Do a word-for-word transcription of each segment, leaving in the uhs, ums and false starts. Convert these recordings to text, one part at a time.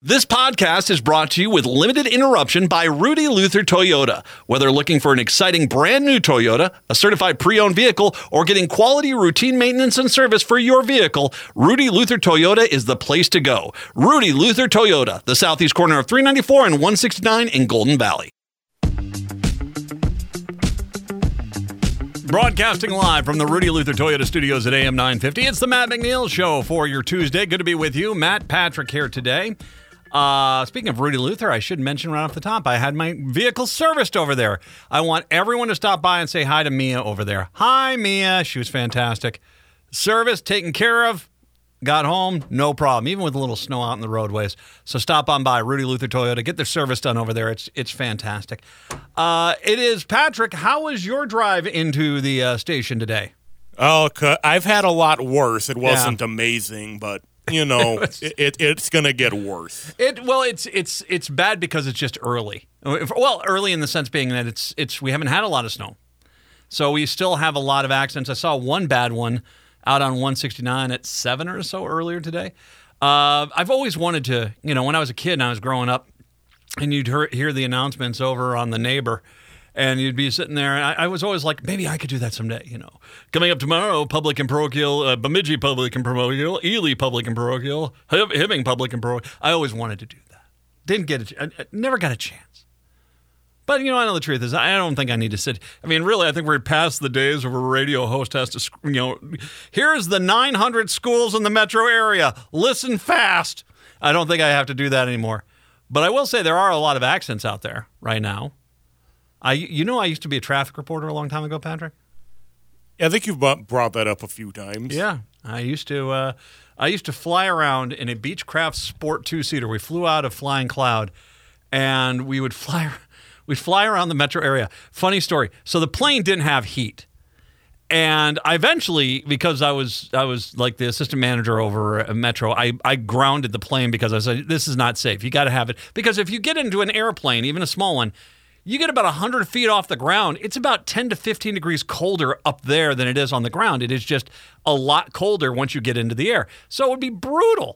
This podcast is brought to you with limited interruption by Rudy Luther Toyota. Whether looking for an exciting brand new Toyota, a certified pre-owned vehicle, or getting quality routine maintenance and service for your vehicle, Rudy Luther Toyota is the place to go. Rudy Luther Toyota, the southeast corner of three ninety-four and one sixty-nine in Golden Valley. Broadcasting live from the Rudy Luther Toyota studios at A M nine fifty. It's the Matt McNeil Show for your Tuesday. Good to be with you. Matt Patrick here today. Uh, speaking of Rudy Luther, I should mention right off the top, I had my vehicle serviced over there. I want everyone to stop by and say hi to Mia over there. Hi, Mia. She was fantastic. Service taken care of. Got home, no problem, even with a little snow out in the roadways. So stop on by Rudy Luther Toyota. Get their service done over there. It's it's fantastic. Uh, it is Patrick. How was your drive into the uh, station today? Oh, I've had a lot worse. It wasn't yeah. amazing, but you know, it, it it's gonna get worse. It well, it's it's it's bad because it's just early. Well, early in the sense being that it's it's we haven't had a lot of snow, so we still have a lot of accidents. I saw one bad one out on one sixty-nine at seven or so earlier today. Uh, I've always wanted to, you know, when I was a kid and I was growing up, and you'd hear, hear the announcements over on the Neighbor, and you'd be sitting there, and I, I was always like, maybe I could do that someday, you know. Coming up tomorrow, public and parochial, uh, Bemidji public and parochial, Ely public and parochial, Hibbing public and parochial. I always wanted to do that. Didn't get it. I, I never got a chance. But, you know, I know the truth is I don't think I need to sit. I mean, really, I think we're past the days where a radio host has to, you know, here's the nine hundred schools in the metro area. Listen fast. I don't think I have to do that anymore. But I will say there are a lot of accents out there right now. I, you know, I used to be a traffic reporter a long time ago, Patrick. I think you've brought that up a few times. Yeah, I used to. Uh, I used to fly around in a Beechcraft Sport two-seater. We flew out of Flying Cloud, and we would fly. We'd fly around the metro area. Funny story. So the plane didn't have heat, and I eventually, because I was I was like the assistant manager over a Metro, I I grounded the plane because I said this is not safe. You got to have it because if you get into an airplane, even a small one, you get about one hundred feet off the ground. It's about ten to fifteen degrees colder up there than it is on the ground. It is just a lot colder once you get into the air. So it would be brutal.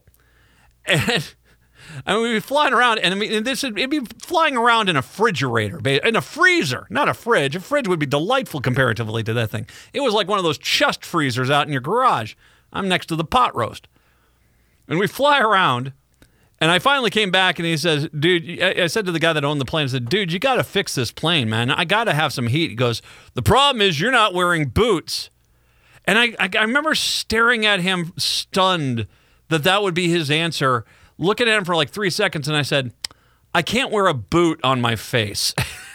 And I mean, we'd be flying around, and I mean, this would, it'd be flying around in a refrigerator, in a freezer, not a fridge. A fridge would be delightful comparatively to that thing. It was like one of those chest freezers out in your garage. I'm next to the pot roast. And we fly around, and I finally came back, and he says, dude, I said to the guy that owned the plane, I said, dude, you got to fix this plane, man. I got to have some heat. He goes, the problem is you're not wearing boots. And I, I, I remember staring at him stunned that that would be his answer, looking at him for like three seconds, and I said, I can't wear a boot on my face.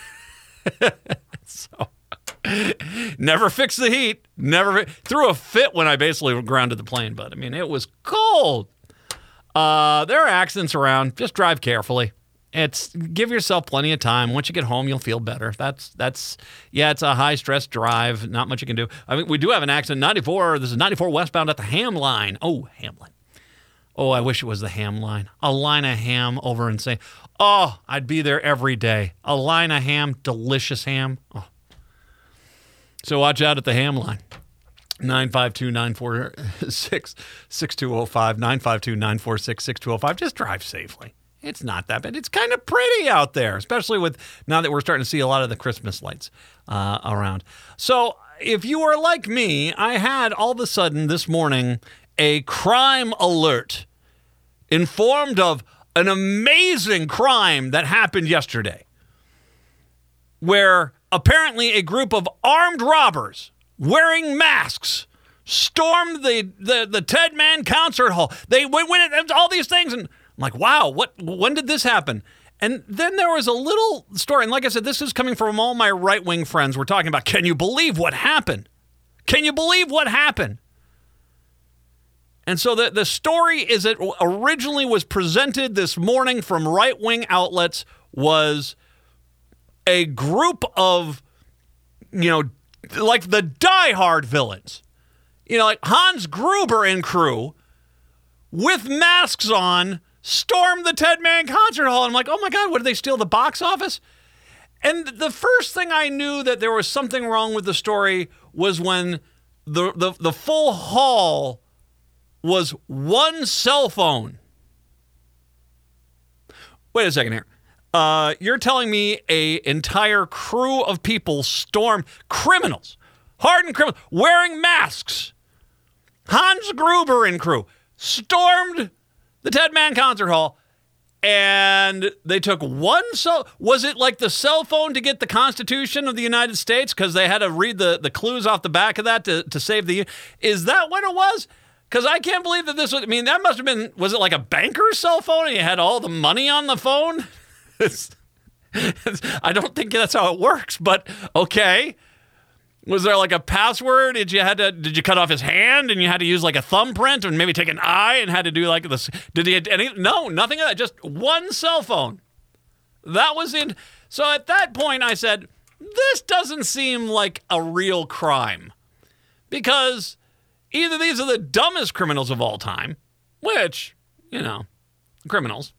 So, never fixed the heat. Never threw a fit when I basically grounded the plane, but I mean, it was cold. Uh, there are accidents around. Just drive carefully. It's give yourself plenty of time. Once you get home, you'll feel better. That's that's yeah. It's a high stress drive. Not much you can do. I mean, we do have an accident. ninety-four. This is ninety-four westbound at the Ham line. Oh, Ham line. Oh, I wish it was the ham line. A line of ham over in Saint Oh, I'd be there every day. A line of ham, delicious ham. Oh. So watch out at the ham line. nine five two, nine four six, six two zero five, nine five two, nine four six, six two zero five. Just drive safely. It's not that bad. It's kind of pretty out there, especially with now that we're starting to see a lot of the Christmas lights uh, around. So if you are like me, I had all of a sudden this morning a crime alert, informed of an amazing crime that happened yesterday, where apparently a group of armed robbers wearing masks stormed the, the, the Ted Mann concert hall. They went, went all these things, and I'm like, wow, what? When did this happen? And then there was a little story, and like I said, this is coming from all my right-wing friends. We're talking about, can you believe what happened? Can you believe what happened? And so the, the story is it originally was presented this morning from right-wing outlets was a group of, you know, like the diehard villains, you know, like Hans Gruber and crew with masks on, stormed the Ted Mann concert hall. And I'm like, oh my God, what did they steal the box office? And the first thing I knew that there was something wrong with the story was when the the, the full hall was one cell phone. Wait a second here. Uh, you're telling me a entire crew of people stormed, criminals, hardened criminals, wearing masks, Hans Gruber and crew, stormed the Ted Mann Concert Hall, and they took one cell. Was it like the cell phone to get the Constitution of the United States because they had to read the, the clues off the back of that to, to save the... Is that what it was? Because I can't believe that this was... I mean, that must have been... Was it like a banker's cell phone and you had all the money on the phone? It's, it's, I don't think that's how it works, but okay. Was there like a password? Did you had to? Did you cut off his hand and you had to use like a thumbprint and maybe take an eye and had to do like this? Did he? Any, no, nothing of that. Just one cell phone. That was in. So at that point, I said, "This doesn't seem like a real crime," because either these are the dumbest criminals of all time, which you know, criminals.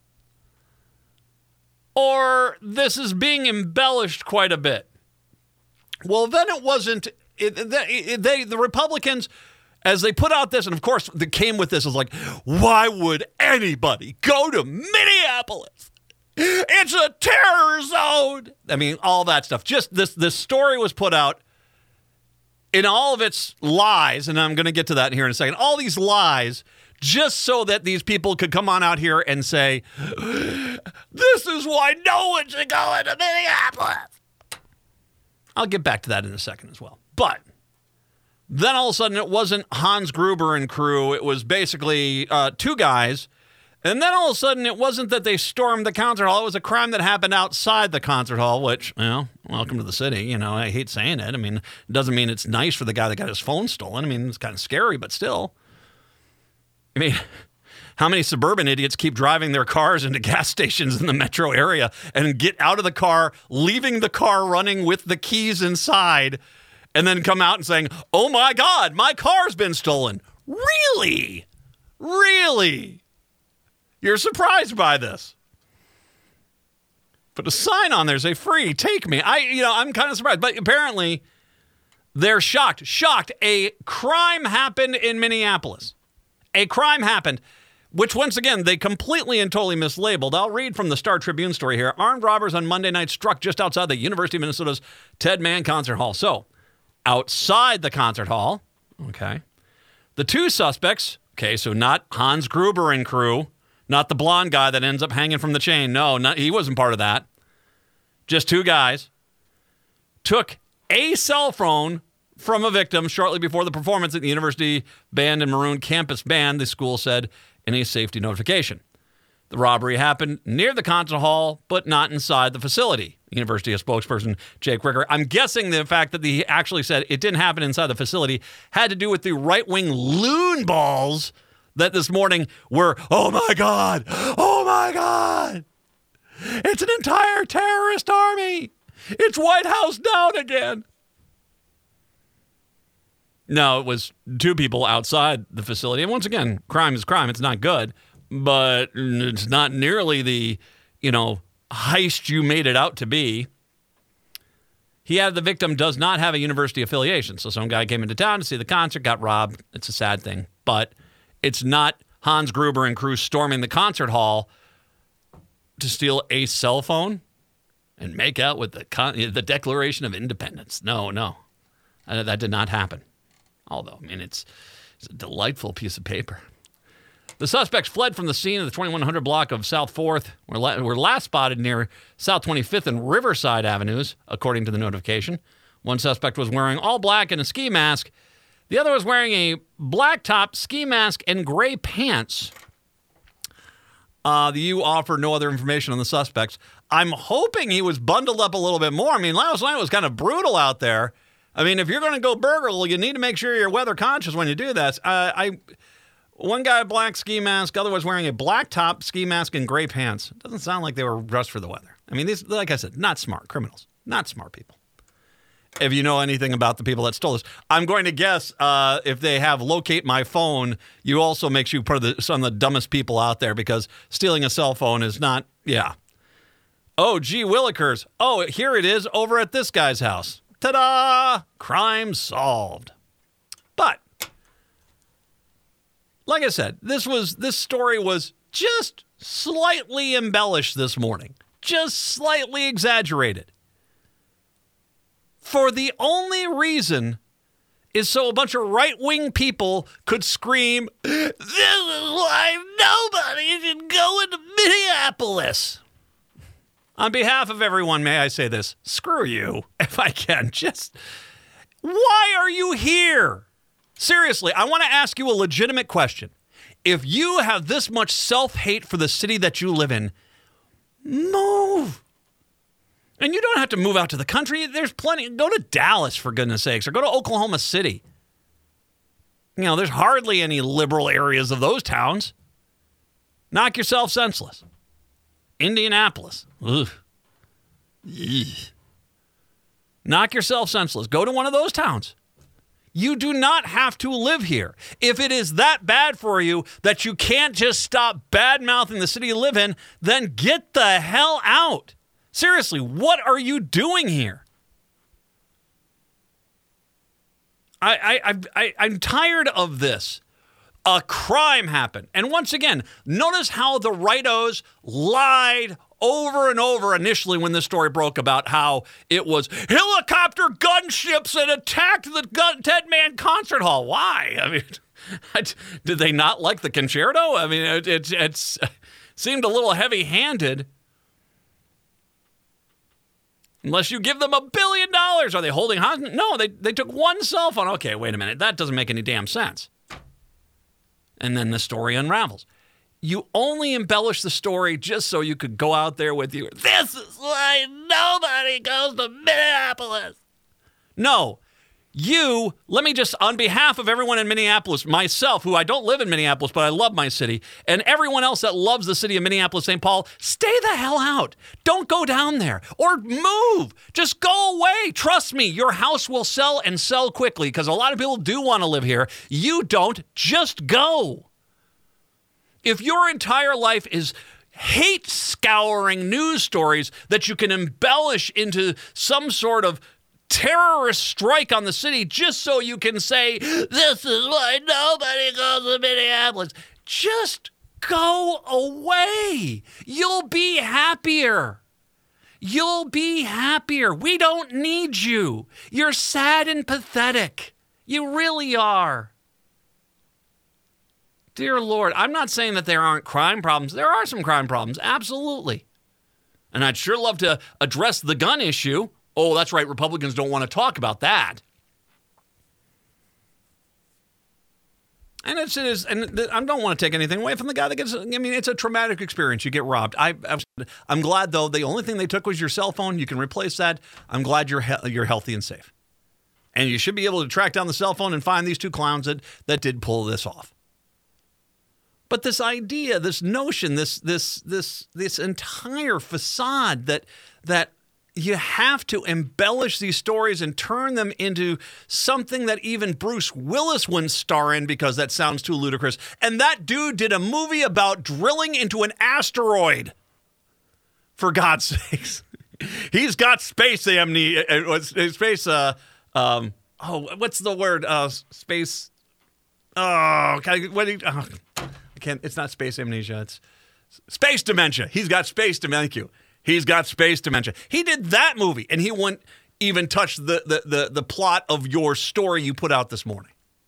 Or this is being embellished quite a bit. Well, then it wasn't. It, it, they, the Republicans, as they put out this, and of course, that came with this, was like, why would anybody go to Minneapolis? It's a terror zone. I mean, all that stuff. Just this, this story was put out in all of its lies, and I'm going to get to that here in a second. All these lies. Just so that these people could come on out here and say, this is why no one should go into Minneapolis. I'll get back to that in a second as well. But then all of a sudden it wasn't Hans Gruber and crew. It was basically uh, two guys. And then all of a sudden it wasn't that they stormed the concert hall. It was a crime that happened outside the concert hall, which, you know, welcome to the city. You know, I hate saying it. I mean, it doesn't mean it's nice for the guy that got his phone stolen. I mean, it's kind of scary, but still. I mean, how many suburban idiots keep driving their cars into gas stations in the metro area and get out of the car, leaving the car running with the keys inside, and then come out and saying, oh my God, my car's been stolen. Really? Really? You're surprised by this. Put a sign on there, say free, take me. I, you know, I'm kind of surprised, but apparently they're shocked. Shocked. A crime happened in Minneapolis. A crime happened, which once again, they completely and totally mislabeled. I'll read from the Star Tribune story here. Armed robbers on Monday night struck just outside the University of Minnesota's Ted Mann Concert Hall. So, outside the concert hall, okay, the two suspects, okay, so not Hans Gruber and crew, not the blonde guy that ends up hanging from the chain. No, not, he wasn't part of that. Just two guys took a cell phone from a victim shortly before the performance at the University Band and Maroon Campus Band, the school said in a safety notification. The robbery happened near the concert hall, but not inside the facility. University spokesperson Jake Ricker. I'm guessing the fact that he actually said it didn't happen inside the facility had to do with the right-wing loon balls that this morning were, oh my God, oh my God, it's an entire terrorist army. It's White House down again. No, it was two people outside the facility. And once again, crime is crime. It's not good, but it's not nearly the, you know, heist you made it out to be. He added the victim does not have a university affiliation. So some guy came into town to see the concert, got robbed. It's a sad thing. But it's not Hans Gruber and crew storming the concert hall to steal a cell phone and make out with the con- the Declaration of Independence. No, no. Uh, that did not happen. Although, I mean, it's, it's a delightful piece of paper. The suspects fled from the scene of the twenty-one hundred block of South fourth, were, la- were last spotted near South twenty-fifth and Riverside Avenues, according to the notification. One suspect was wearing all black and a ski mask. The other was wearing a black top, ski mask, and gray pants. Uh, the U offered no other information on the suspects. I'm hoping he was bundled up a little bit more. I mean, last night was kind of brutal out there. I mean, if you're going to go burgle, you need to make sure you're weather conscious when you do that. Uh, I, one guy, black ski mask, other was wearing a black top, ski mask, and gray pants. It doesn't sound like they were dressed for the weather. I mean, these, like I said, not smart criminals, not smart people. If you know anything about the people that stole this, I'm going to guess uh, if they have locate my phone, you also makes you part of the, some of the dumbest people out there because stealing a cell phone is not, yeah. Oh, gee willikers. Oh, here it is over at this guy's house. Ta-da! Crime solved. But, like I said, this was this story was just slightly embellished this morning, just slightly exaggerated, for the only reason is so a bunch of right-wing people could scream, "This is why nobody should go into Minneapolis." On behalf of everyone, may I say this? Screw you, if I can. Just, why are you here? Seriously, I want to ask you a legitimate question. If you have this much self-hate for the city that you live in, move. And you don't have to move out to the country. There's plenty. Go to Dallas, for goodness sakes, or go to Oklahoma City. You know, there's hardly any liberal areas of those towns. Knock yourself senseless. Indianapolis. Ugh. Ugh. Knock yourself senseless. Go to one of those towns. You do not have to live here. If it is that bad for you that you can't just stop bad-mouthing the city you live in, then get the hell out. Seriously, what are you doing here? I, I, I, I'm tired of this. A crime happened. And once again, notice how the rightos lied over and over initially when this story broke about how it was helicopter gunships and attacked the gun, Dead Man Concert Hall. Why? I mean, I, did they not like the concerto? I mean, it, it it's, seemed a little heavy-handed. Unless you give them a billion dollars. Are they holding hostage? No, they, they took one cell phone. Okay, wait a minute. That doesn't make any damn sense. And then the story unravels. You only embellish the story just so you could go out there with you. This is why nobody goes to Minneapolis. No, you, let me just, on behalf of everyone in Minneapolis, myself, who I don't live in Minneapolis, but I love my city, and everyone else that loves the city of Minneapolis, Saint Paul, stay the hell out. Don't go down there or move. Just go away. Trust me, your house will sell and sell quickly because a lot of people do want to live here. You don't. Just go. If your entire life is hate scouring news stories that you can embellish into some sort of terrorist strike on the city just so you can say, this is why nobody goes to Minneapolis, just go away. You'll be happier. You'll be happier. We don't need you. You're sad and pathetic. You really are. Dear Lord, I'm not saying that there aren't crime problems. There are some crime problems, absolutely. And I'd sure love to address the gun issue. Oh, that's right, Republicans don't want to talk about that. And it's, it is, and I don't want to take anything away from the guy that gets, I mean, it's a traumatic experience. You get robbed. I, I'm glad, though, the only thing they took was your cell phone. You can replace that. I'm glad you're he- you're healthy and safe. And you should be able to track down the cell phone and find these two clowns that, that did pull this off. But this idea, this notion, this this this this entire facade that that you have to embellish these stories and turn them into something that even Bruce Willis wouldn't star in because that sounds too ludicrous. And that dude did a movie about drilling into an asteroid. For God's sakes. He's got space amnesia. Space, uh, um, oh, what's the word? Uh, space, oh, what do you, oh, I can't, it's not space amnesia. It's space dementia. He's got space dementia. Thank you. He's got space dementia. He did that movie, and he wouldn't even touch the, the, the, the plot of your story you put out this morning.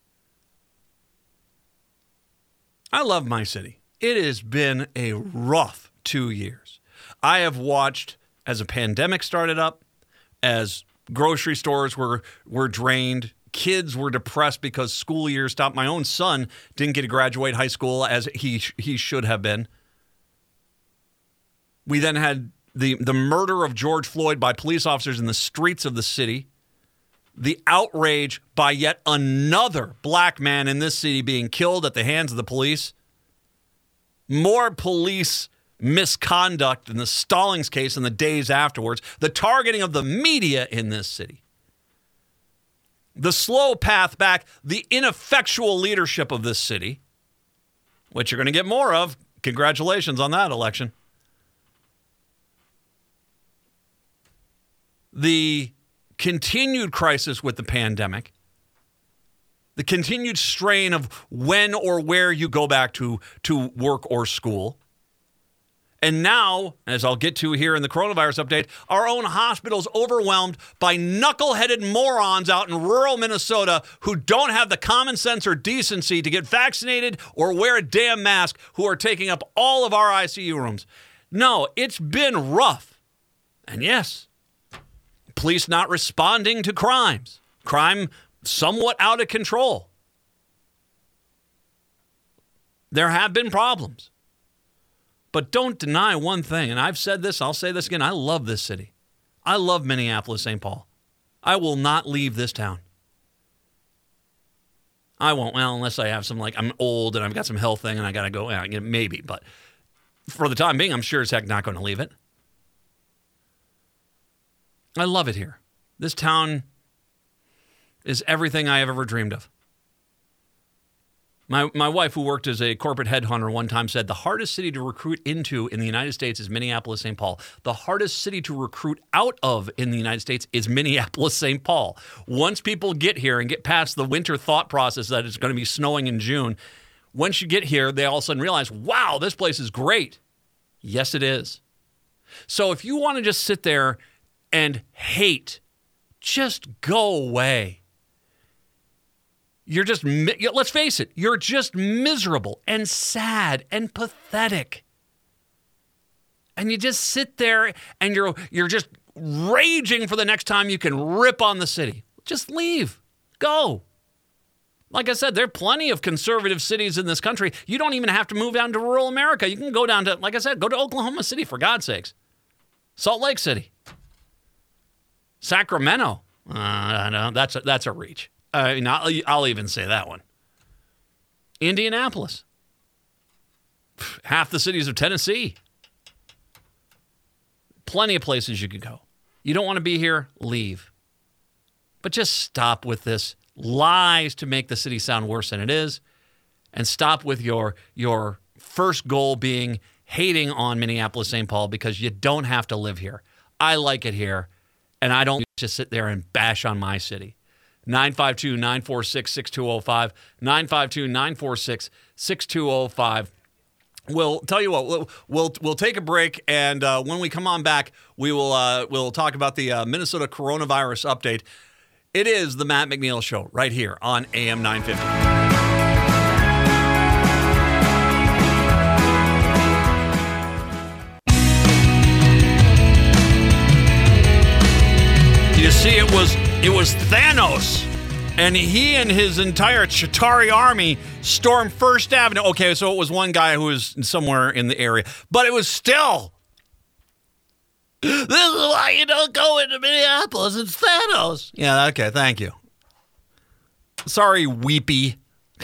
I love my city. It has been a rough two years. I have watched as a pandemic started up, as grocery stores were, were drained, kids were depressed because school year stopped. My own son didn't get to graduate high school as he he should have been. We then had the, the murder of George Floyd by police officers in the streets of the city. The outrage by yet another black man in this city being killed at the hands of the police. More police misconduct in the Stallings case in the days afterwards. The targeting of the media in this city. The slow path back, the ineffectual leadership of this city, which you're going to get more of. Congratulations on that election. The continued crisis with the pandemic, the continued strain of when or where you go back to, to work or school, And now, as I'll get to here in the coronavirus update, our own hospital's overwhelmed by knuckleheaded morons out in rural Minnesota who don't have the common sense or decency to get vaccinated or wear a damn mask, who are taking up all of our I C U rooms. No, it's been rough. And yes, police not responding to crimes. Crime somewhat out of control. There have been problems. But don't deny one thing, and I've said this, I'll say this again, I love this city. I love Minneapolis, Saint Paul. I will not leave this town. I won't, well, unless I have some, like, I'm old and I've got some health thing and I got to go, yeah, maybe. But for the time being, I'm sure as heck not going to leave it. I love it here. This town is everything I have ever dreamed of. My my wife, who worked as a corporate headhunter, one time said the hardest city to recruit into in the United States is Minneapolis, Saint Paul. The hardest city to recruit out of in the United States is Minneapolis, Saint Paul. Once people get here and get past the winter thought process that it's going to be snowing in June, once you get here, they all of a sudden realize, wow, this place is great. Yes, it is. So if you want to just sit there and hate, just go away. You're just, let's face it, you're just miserable and sad and pathetic. And you just sit there and you're you're just raging for the next time you can rip on the city. Just leave. Go. Like I said, there are plenty of conservative cities in this country. You don't even have to move down to rural America. You can go down to, like I said, go to Oklahoma City, for God's sakes. Salt Lake City. Sacramento. Uh, no, that's a, that's a reach. I mean, I'll, I'll even say that one. Indianapolis. Half the cities of Tennessee. Plenty of places you could go. You don't want to be here? Leave. But just stop with this lies to make the city sound worse than it is. And stop with your, your first goal being hating on Minneapolis, Saint Paul, because you don't have to live here. I like it here. And I don't just sit there and bash on my city. nine five two, nine four six, six two zero five, nine five two, nine four six, six two zero five. We'll tell you what, we'll we'll, we'll take a break, and uh, when we come on back, we will uh, we'll talk about the uh, Minnesota coronavirus update. It is the Matt McNeil Show right here on A M nine fifty. You see, it was it was Thanos, and he and his entire Chitauri army stormed First Avenue. Okay, so it was one guy who was somewhere in the area, but it was still. This is why you don't go into Minneapolis. It's Thanos. Yeah, okay, thank you. Sorry, weepy.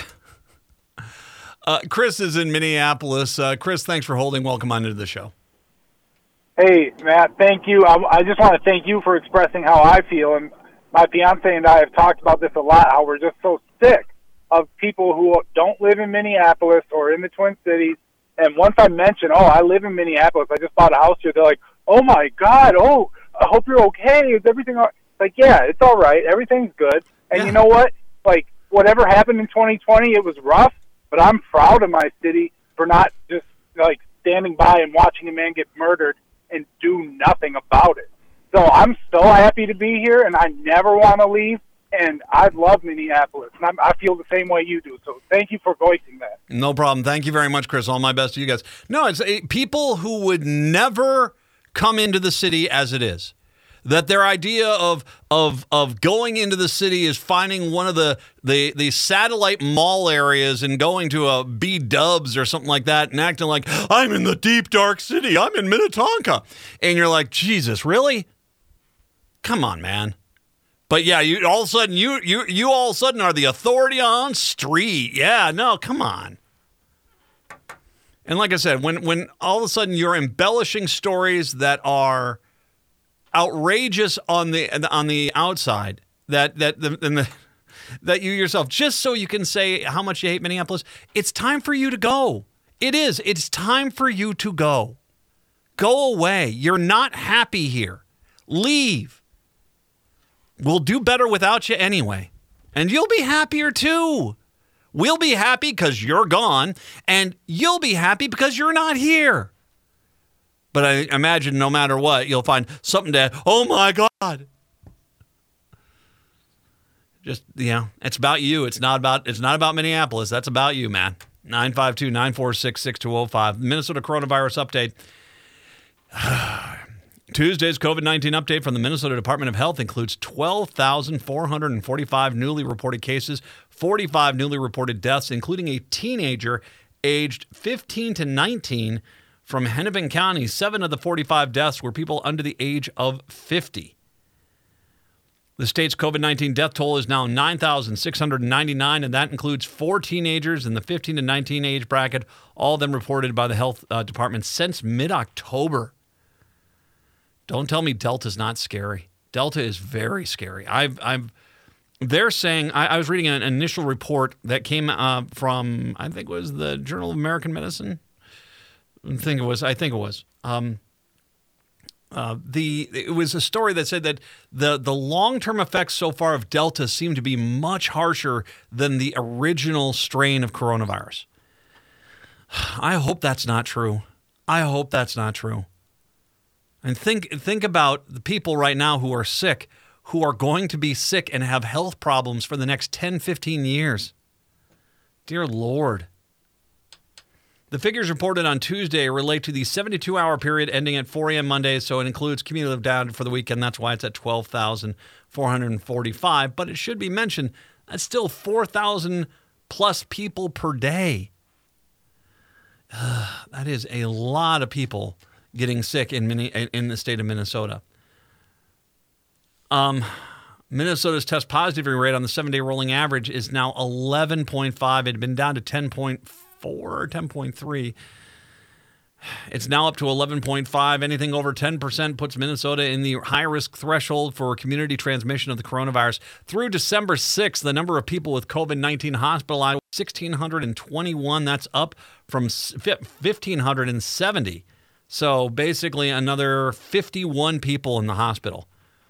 uh, Chris is in Minneapolis. Uh, Chris, thanks for holding. Welcome on into the show. Hey, Matt, thank you. I, I just want to thank you for expressing how I feel. And my fiance and I have talked about this a lot, how we're just so sick of people who don't live in Minneapolis or in the Twin Cities. And once I mention, oh, I live in Minneapolis, I just bought a house here, they're like, oh, my God, oh, I hope you're okay. Is everything all right? Like, yeah, it's all right. Everything's good. And yeah. You know what? Like, whatever happened in twenty twenty, it was rough, but I'm proud of my city for not just, like, standing by and watching a man get murdered and do nothing about it. So I'm so happy to be here, and I never want to leave, and I love Minneapolis, and I'm, I feel the same way you do. So thank you for voicing that. No problem. Thank you very much, Chris. All my best to you guys. No, it's it, people who would never come into the city as it is. That their idea of of of going into the city is finding one of the, the, the satellite mall areas and going to a B-Dubs or something like that and acting like, I'm in the deep, dark city. I'm in Minnetonka. And you're like, Jesus, really? Come on, man. But yeah, you all of a sudden, you you you all of a sudden are the authority on street. Yeah, no, come on. And like I said, when when all of a sudden you're embellishing stories that are outrageous on the on the outside, that that the, and the that you yourself, just so you can say how much you hate Minneapolis, it's time for you to go. It is. It's time for you to go. Go away. You're not happy here. Leave. We'll do better without you anyway. And you'll be happier too. We'll be happy because you're gone, and you'll be happy because you're not here. But I imagine no matter what, you'll find something to, oh my God. Just, yeah, it's about you. It's not about, it's not about Minneapolis. That's about you, man. nine five two, nine four six, six two zero five. Minnesota coronavirus update. Tuesday's COVID nineteen update from the Minnesota Department of Health includes twelve thousand four hundred forty-five newly reported cases, forty-five newly reported deaths, including a teenager aged fifteen to nineteen from Hennepin County. Seven of the forty-five deaths were people under the age of fifty. The state's COVID nineteen death toll is now nine thousand six hundred ninety-nine, and that includes four teenagers in the fifteen to nineteen age bracket, all of them reported by the health uh, department since mid-October. Don't tell me Delta's not scary. Delta is very scary. I've, I've, they're saying, I, I was reading an initial report that came uh, from, I think it was the Journal of American Medicine. I think it was, I think it was. Um, uh, the, it was a story that said that the, the long-term effects so far of Delta seem to be much harsher than the original strain of coronavirus. I hope that's not true. I hope that's not true. And think think about the people right now who are sick, who are going to be sick and have health problems for the next ten, fifteen years. Dear Lord. The figures reported on Tuesday relate to the seventy-two hour period ending at four a.m. Monday, so it includes cumulative data for the weekend. That's why it's at twelve thousand four hundred forty-five. But it should be mentioned, that's still four thousand plus people per day. Uh, that is a lot of people getting sick in mini, in the state of Minnesota. Um, Minnesota's test positivity rate on the seven-day rolling average is now eleven point five. It had been down to ten point four or ten point three. It's now up to eleven point five. Anything over ten percent puts Minnesota in the high-risk threshold for community transmission of the coronavirus. Through December sixth, the number of people with COVID nineteen hospitalized was one thousand six hundred twenty-one. That's up from one thousand five hundred seventy. So basically another fifty-one people in the hospital.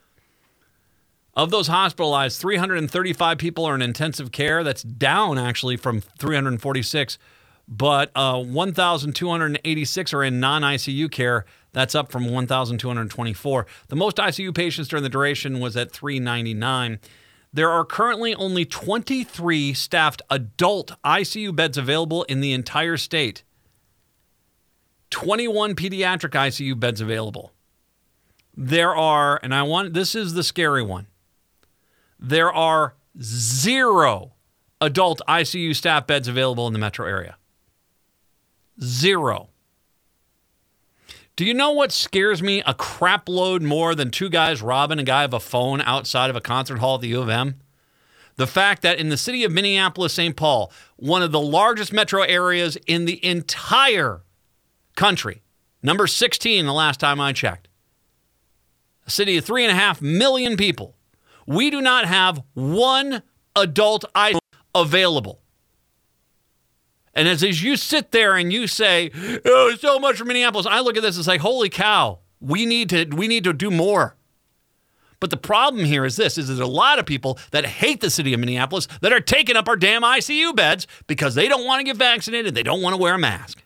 Of those hospitalized, three hundred thirty-five people are in intensive care. That's down actually from three hundred forty-six. But uh, one thousand two hundred eighty-six are in non-I C U care. That's up from one thousand two hundred twenty-four. The most I C U patients during the duration was at three ninety-nine. There are currently only twenty-three staffed adult I C U beds available in the entire state. twenty-one pediatric I C U beds available. There are, and I want, this is the scary one. There are zero adult I C U staff beds available in the metro area. Zero. Do you know what scares me a crap load more than two guys robbing a guy of a phone outside of a concert hall at the U of M? The fact that in the city of Minneapolis-Saint Paul, one of the largest metro areas in the entire country, number sixteen the last time I checked, a city of three and a half million people, we do not have one adult I C U available. And as, as you sit there and you say, oh, so much for Minneapolis, I look at this and say, holy cow, we need to we need to do more. But the problem here is this, is there's a lot of people that hate the city of Minneapolis that are taking up our damn I C U beds because they don't want to get vaccinated, they don't want to wear a mask.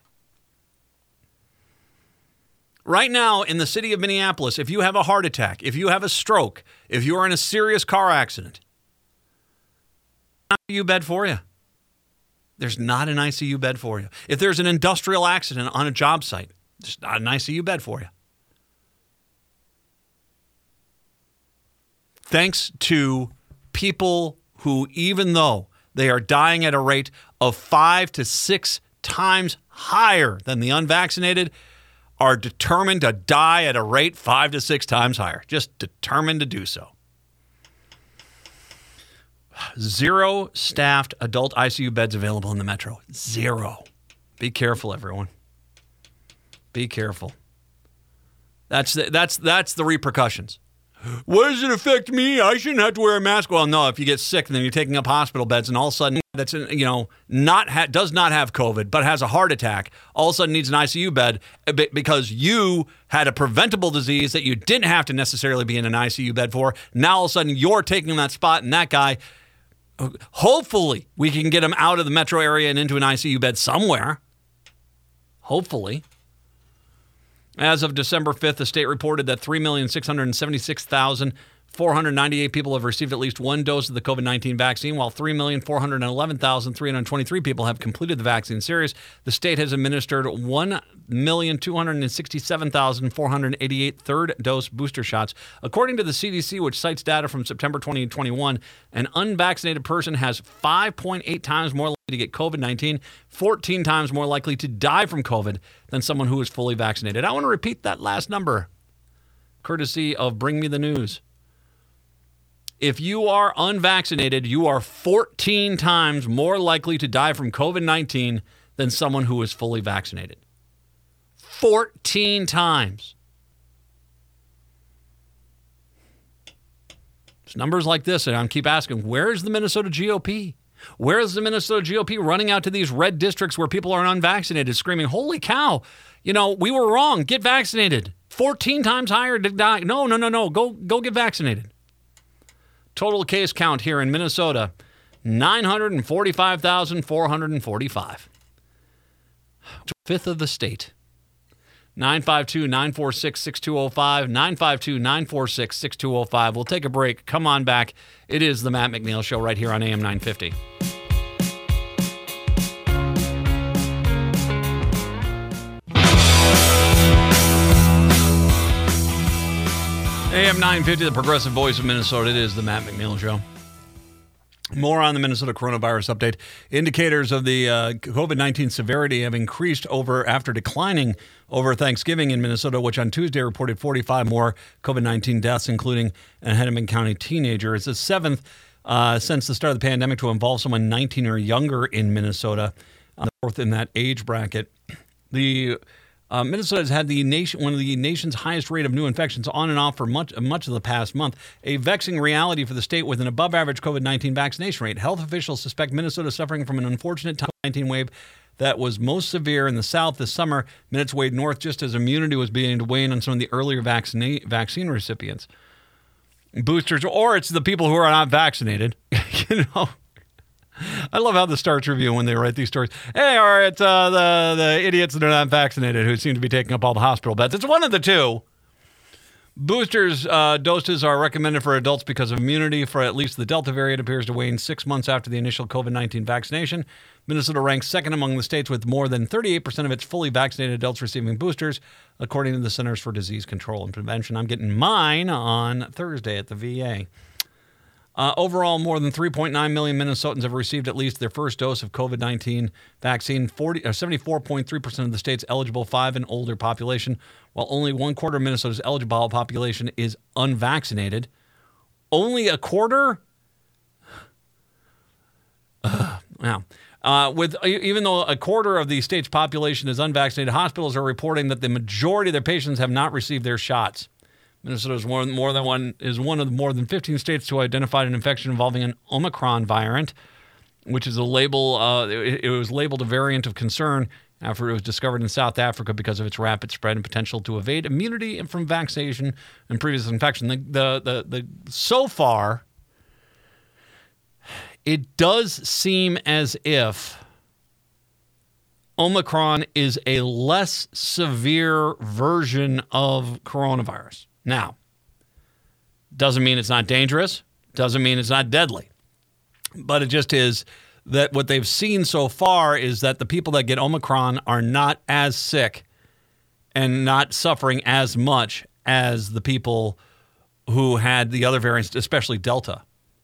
Right now in the city of Minneapolis, if you have a heart attack, if you have a stroke, if you are in a serious car accident, I C U bed for you. There's not an I C U bed for you. If there's an industrial accident on a job site, there's not an I C U bed for you. Thanks to people who, even though they are dying at a rate of five to six times higher than the unvaccinated, are determined to die at a rate five to six times higher. Just determined to do so. Zero staffed adult I C U beds available in the metro. Zero. Be careful, everyone. Be careful. That's the, that's that's the repercussions. What does it affect me? I shouldn't have to wear a mask. Well, no. If you get sick, then you're taking up hospital beds, and all of a sudden, that's you know not ha- does not have COVID, but has a heart attack. All of a sudden, needs an I C U bed because you had a preventable disease that you didn't have to necessarily be in an I C U bed for. Now, all of a sudden, you're taking that spot, and that guy. Hopefully, we can get him out of the metro area and into an I C U bed somewhere. Hopefully. As of December fifth, the state reported that three million six hundred seventy-six thousand four hundred ninety-eight people have received at least one dose of the COVID nineteen vaccine, while three million four hundred eleven thousand three hundred twenty-three people have completed the vaccine series. The state has administered one million two hundred sixty-seven thousand four hundred eighty-eight third-dose booster shots. According to the C D C, which cites data from September twenty twenty-one, an unvaccinated person has five point eight times more likely to get COVID nineteen, fourteen times more likely to die from COVID than someone who is fully vaccinated. I want to repeat that last number, courtesy of Bring Me the News. If you are unvaccinated, you are fourteen times more likely to die from COVID nineteen than someone who is fully vaccinated. fourteen times. It's numbers like this, and I keep asking, where is the Minnesota G O P? Where is the Minnesota G O P running out to these red districts where people are unvaccinated, screaming, holy cow, you know, we were wrong, get vaccinated. fourteen times higher to die. No, no, no, no, go, go get vaccinated. Total case count here in Minnesota, nine hundred forty-five thousand four hundred forty-five. Fifth of the state. nine five two, nine four six, six two zero five, nine five two, nine four six, six two zero five. We'll take a break. Come on back. It is the Matt McNeil Show right here on A M nine fifty. A M nine fifty, the progressive voice of Minnesota. It is the Matt McNeil Show. More on the Minnesota coronavirus update. Indicators of the uh, COVID nineteen severity have increased over after declining over Thanksgiving in Minnesota, which on Tuesday reported forty-five more COVID nineteen deaths, including a Hennepin County teenager. It's the seventh uh, since the start of the pandemic to involve someone nineteen or younger in Minnesota, uh, the fourth in that age bracket. The Uh, Minnesota has had the nation one of the nation's highest rate of new infections on and off for much much of the past month, a vexing reality for the state with an above-average COVID nineteen vaccination rate. Health officials suspect Minnesota is suffering from an unfortunate COVID nineteen wave that was most severe in the South this summer. Minutes weighed north just as immunity was beginning to wane on some of the earlier vaccine vaccine recipients. Boosters, or it's the people who are not vaccinated, you know. I love how the Star Tribune, when they write these stories, hey, or it's uh, the, the idiots that are not vaccinated who seem to be taking up all the hospital beds. It's one of the two. Boosters uh, doses are recommended for adults because of immunity for at least the Delta variant appears to wane six months after the initial COVID nineteen vaccination. Minnesota ranks second among the states with more than thirty-eight percent of its fully vaccinated adults receiving boosters, according to the Centers for Disease Control and Prevention. I'm getting mine on Thursday at the V A. Uh, overall, more than three point nine million Minnesotans have received at least their first dose of COVID nineteen vaccine. forty, or seventy-four point three percent of the state's eligible five and older population, while only one quarter of Minnesota's eligible population is unvaccinated. Only a quarter? Uh, wow. Uh, with even though a quarter of the state's population is unvaccinated, hospitals are reporting that the majority of their patients have not received their shots. Minnesota is more, more than one is one of the more than fifteen states to identify an infection involving an Omicron variant, which is a label. Uh, it, it was labeled a variant of concern after it was discovered in South Africa because of its rapid spread and potential to evade immunity from vaccination and previous infection. The the the, the so far, it does seem as if Omicron is a less severe version of coronavirus. Now, doesn't mean it's not dangerous, doesn't mean it's not deadly, but it just is that what they've seen so far is that the people that get Omicron are not as sick and not suffering as much as the people who had the other variants, especially Delta.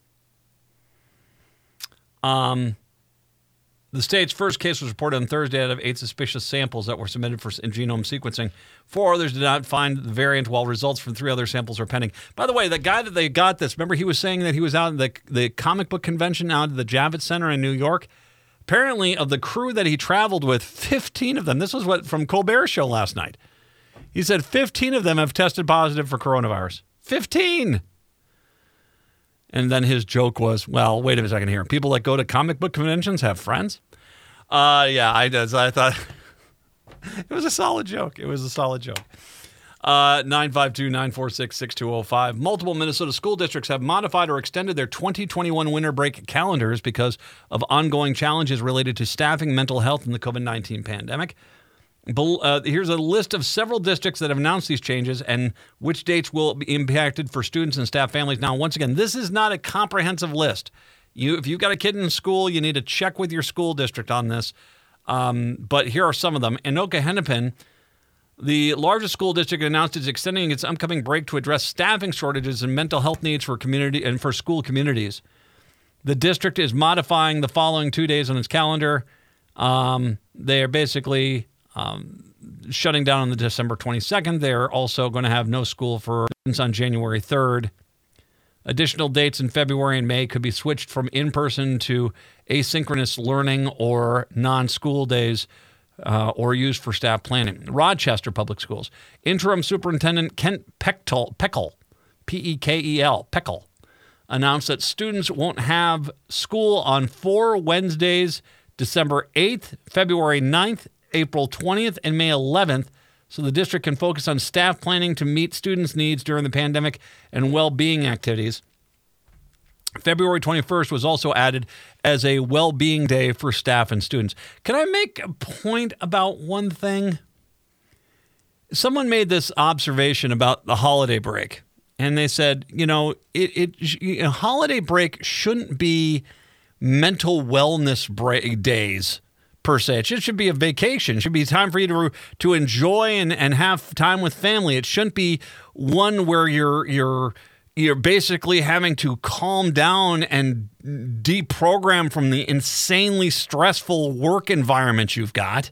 Um. The state's first case was reported on Thursday out of eight suspicious samples that were submitted for genome sequencing. Four others did not find the variant, while results from three other samples are pending. By the way, the guy that they got this, remember he was saying that he was out at the, the comic book convention out at the Javits Center in New York? Apparently, of the crew that he traveled with, fifteen of them, this was what from Colbert's show last night. He said fifteen of them have tested positive for coronavirus. fifteen! And then his joke was, well, wait a second here. People that go to comic book conventions have friends? Uh, yeah, I, I thought it was a solid joke. It was a solid joke. Uh, nine five two, nine four six, six two zero five. Multiple Minnesota school districts have modified or extended their twenty twenty-one winter break calendars because of ongoing challenges related to staffing, mental health, and the COVID nineteen pandemic. Uh, here's a list of several districts that have announced these changes and which dates will be impacted for students and staff families. Now, once again, this is not a comprehensive list. You, if you've got a kid in school, you need to check with your school district on this. Um, but here are some of them. Anoka-Hennepin, the largest school district, announced it's extending its upcoming break to address staffing shortages and mental health needs for community and for school communities. The district is modifying the following two days on its calendar. Um, they are basically um, shutting down on the December twenty-second. They're also going to have no school for students on January third. Additional dates in February and May could be switched from in-person to asynchronous learning or non-school days uh, or used for staff planning. Rochester Public Schools. Interim Superintendent Kent Pechtel, Peckel, P E K E L, Peckel, announced that students won't have school on four Wednesdays, December eighth, February ninth, April twentieth, and May eleventh, so the district can focus on staff planning to meet students' needs during the pandemic and well-being activities. February twenty-first was also added as a well-being day for staff and students. Can I make a point about one thing? Someone made this observation about the holiday break, and they said, you know, it, it a holiday break shouldn't be mental wellness break days per se. It should, should be a vacation. It should be time for you to to enjoy and, and have time with family. It shouldn't be one where you're you're you're basically having to calm down and deprogram from the insanely stressful work environment you've got.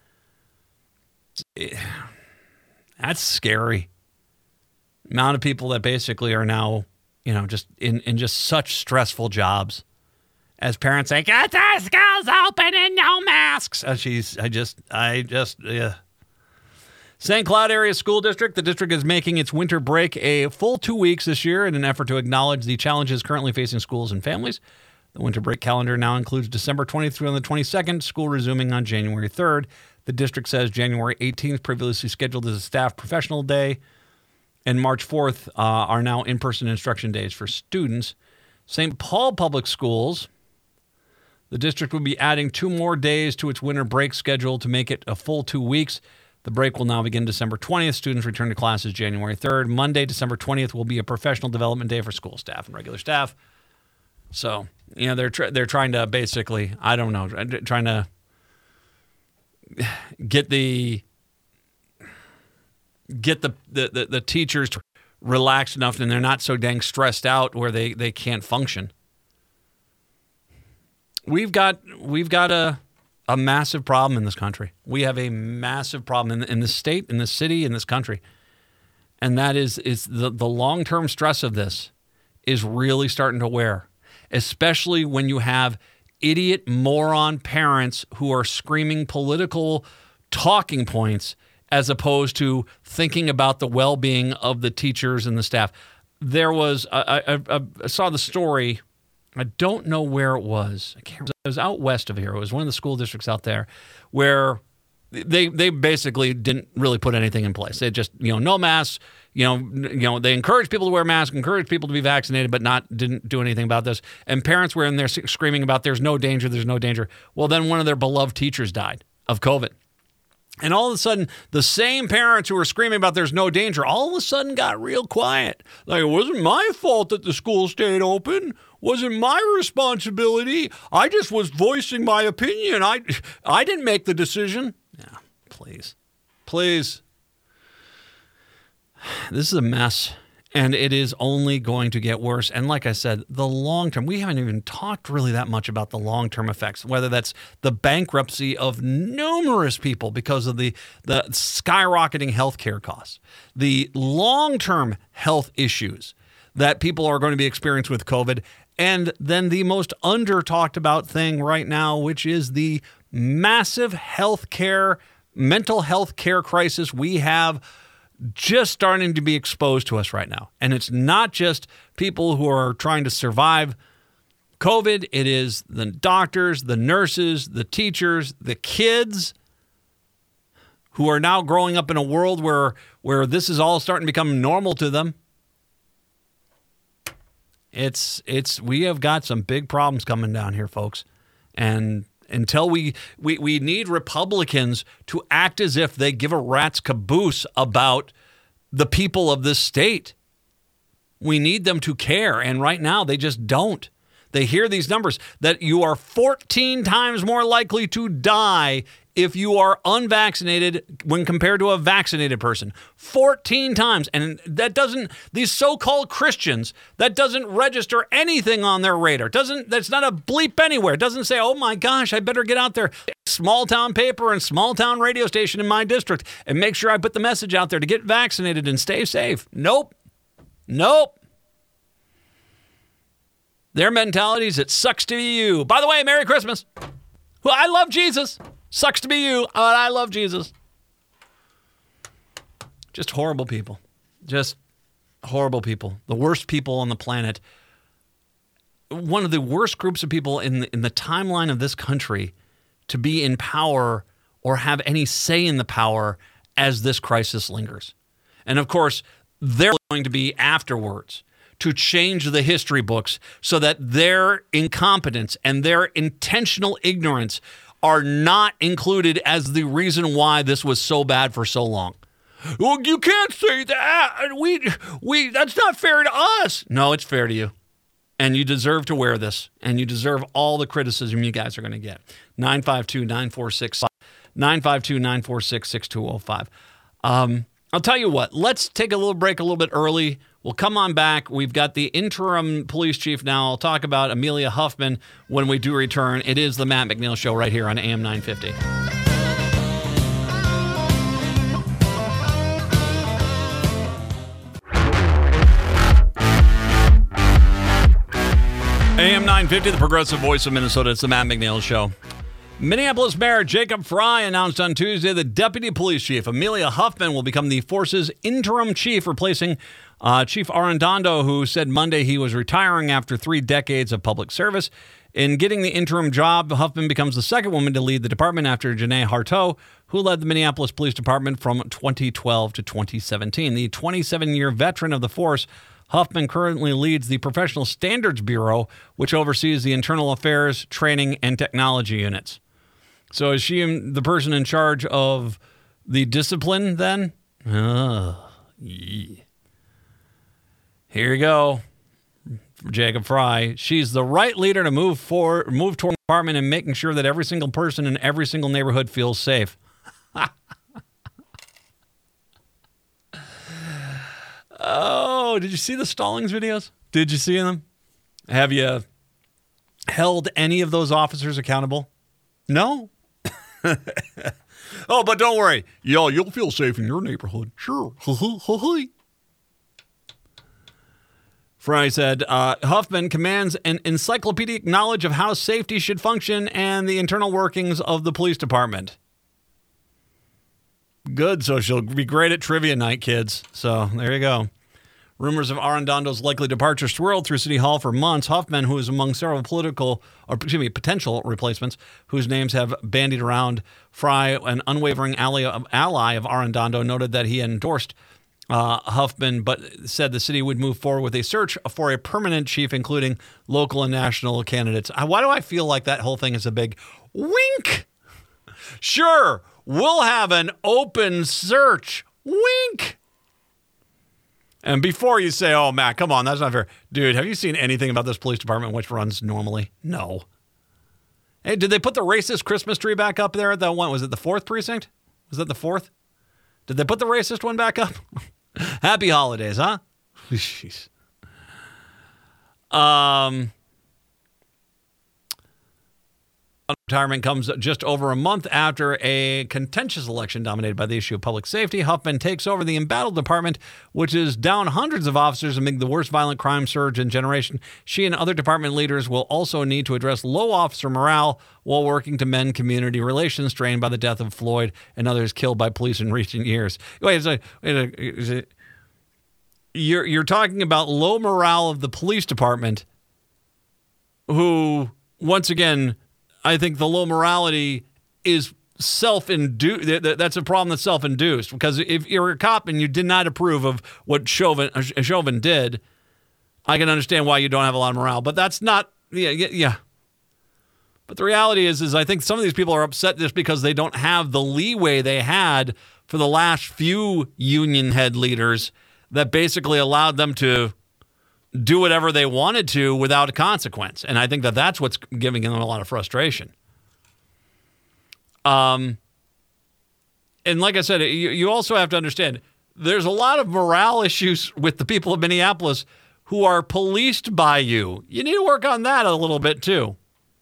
That's scary. Amount of people that basically are now, you know, just in, in just such stressful jobs. As parents say, get the schools open and no masks. Uh, she's, I just, I just, yeah. Saint Cloud Area School District. The district is making its winter break a full two weeks this year in an effort to acknowledge the challenges currently facing schools and families. The winter break calendar now includes December twentieth through the twenty-second, school resuming on January third. The district says January eighteenth, previously scheduled as a staff professional day, and March fourth uh, are now in-person instruction days for students. Saint Paul Public Schools. The district will be adding two more days to its winter break schedule to make it a full two weeks. The break will now begin December twentieth. Students return to classes January third. Monday, December twentieth, will be a professional development day for school staff and regular staff. So, you know, they're tr- they're trying to basically, I don't know, trying to get the get the the, the, the teachers relaxed enough and they're not so dang stressed out where they, they can't function. We've got we've got a a massive problem in this country. We have a massive problem in, in this state, in this city, in this country. And that is is the, the long-term stress of this is really starting to wear, especially when you have idiot moron parents who are screaming political talking points as opposed to thinking about the well-being of the teachers and the staff. There was, I, I, I saw the story. I don't know where it was. I can't remember. It was out west of here. It was one of the school districts out there where they they basically didn't really put anything in place. They just, you know, no masks. You know, you know, they encouraged people to wear masks, encouraged people to be vaccinated, but not didn't do anything about this. And parents were in there screaming about there's no danger, there's no danger. Well, then one of their beloved teachers died of COVID. And all of a sudden, the same parents who were screaming about there's no danger all of a sudden got real quiet. Like, it wasn't my fault that the school stayed open. Wasn't my responsibility. I just was voicing my opinion. I, I didn't make the decision. Yeah, please. Please. This is a mess, and it is only going to get worse. And like I said, the long term, we haven't even talked really that much about the long-term effects, whether that's the bankruptcy of numerous people because of the, the skyrocketing healthcare costs, the long-term health issues that people are going to be experiencing with COVID, and then the most under-talked about thing right now, which is the massive healthcare, mental health care crisis we have just starting to be exposed to us right now. And it's not just people who are trying to survive COVID. It is the doctors, the nurses, the teachers, the kids who are now growing up in a world where, where this is all starting to become normal to them. It's, it's, we have got some big problems coming down here, folks. And Until we, we, we need Republicans to act as if they give a rat's caboose about the people of this state. We need them to care, and right now they just don't. They hear these numbers that you are fourteen times more likely to die if you are unvaccinated when compared to a vaccinated person. fourteen times. And that doesn't, these so-called Christians, that doesn't register anything on their radar. Doesn't, that's not a bleep anywhere. It doesn't say, oh my gosh, I better get out there. Small town paper and small town radio station in my district and make sure I put the message out there to get vaccinated and stay safe. Nope. Nope. Their mentality is, it sucks to be you. By the way, Merry Christmas. Well, I love Jesus. Sucks to be you, but I love Jesus. Just horrible people. Just horrible people. The worst people on the planet. One of the worst groups of people in the, in the timeline of this country to be in power or have any say in the power as this crisis lingers. And of course, they're going to be afterwards to change the history books so that their incompetence and their intentional ignorance are not included as the reason why this was so bad for so long. Well, you can't say that. We, we, that's not fair to us. No, it's fair to you. And you deserve to wear this. And you deserve all the criticism you guys are going to get. nine five two, nine four six, nine five two, nine four six, six two zero five. Um, I'll tell you what. Let's take a little break a little bit early. We'll come on back. We've got the interim police chief now. I'll talk about Amelia Huffman when we do return. It is the Matt McNeil Show right here on A M nine fifty. A M nine fifty, the progressive voice of Minnesota. It's the Matt McNeil Show. Minneapolis Mayor Jacob Frey announced on Tuesday that Deputy Police Chief Amelia Huffman will become the force's interim chief, replacing uh, Chief Arradondo, who said Monday he was retiring after three decades of public service. In getting the interim job, Huffman becomes the second woman to lead the department after Janae Harteau, who led the Minneapolis Police Department from twenty twelve to twenty seventeen. The twenty-seven-year veteran of the force, Huffman currently leads the Professional Standards Bureau, which oversees the internal affairs, training, and technology units. So is she the person in charge of the discipline then? Oh, yeah. Here you go, Jacob Frey. She's the right leader to move for move toward the department and making sure that every single person in every single neighborhood feels safe. Oh, did you see the Stallings videos? Did you see them? Have you held any of those officers accountable? No? Oh, but don't worry. Yo, you'll feel safe in your neighborhood. Sure. Frey said, uh, Huffman commands an encyclopedic knowledge of how safety should function and the internal workings of the police department. Good, so she'll be great at trivia night, kids. So there you go. Rumors of Arradondo's likely departure swirled through City Hall for months. Huffman, who is among several political, or excuse me, potential replacements, whose names have bandied around, Frey, an unwavering ally of, ally of Arradondo, noted that he endorsed uh, Huffman, but said the city would move forward with a search for a permanent chief, including local and national candidates. Why do I feel like that whole thing is a big wink? Sure, we'll have an open search. Wink. And before you say, oh, Matt, come on, that's not fair. Dude, have you seen anything about this police department which runs normally? No. Hey, did they put the racist Christmas tree back up there at that one? Was it the fourth precinct? Was that the fourth? Did they put the racist one back up? Happy holidays, huh? Jeez. Um... Retirement comes just over a month after a contentious election dominated by the issue of public safety. Huffman takes over the embattled department, which is down hundreds of officers amid the worst violent crime surge in generation. She and other department leaders will also need to address low officer morale while working to mend community relations strained by the death of Floyd and others killed by police in recent years. Wait, is it, is it, you're you're talking about low morale of the police department, who once again, I think the low morality is self-induced. That's a problem that's self-induced, because if you're a cop and you did not approve of what Chauvin, Chauvin did, I can understand why you don't have a lot of morale. But that's not, yeah, yeah. But the reality is, is I think some of these people are upset just because they don't have the leeway they had for the last few union head leaders that basically allowed them to do whatever they wanted to without a consequence. And I think that that's what's giving them a lot of frustration. Um, and like I said, you, you also have to understand, there's a lot of morale issues with the people of Minneapolis who are policed by you. You need to work on that a little bit too.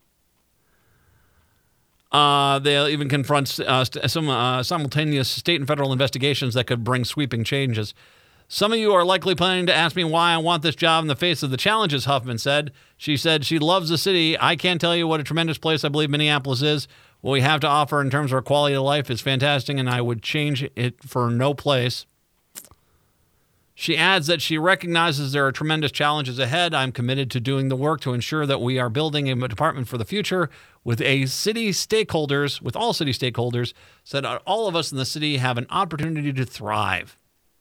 Uh, they'll even confront uh, some uh, simultaneous state and federal investigations that could bring sweeping changes. Some of you are likely planning to ask me why I want this job in the face of the challenges, Huffman said. She said she loves the city. I can't tell you what a tremendous place I believe Minneapolis is. What we have to offer in terms of our quality of life is fantastic, and I would change it for no place. She adds that she recognizes there are tremendous challenges ahead. I'm committed to doing the work to ensure that we are building a department for the future with a city stakeholders, with all city stakeholders, so that all of us in the city have an opportunity to thrive.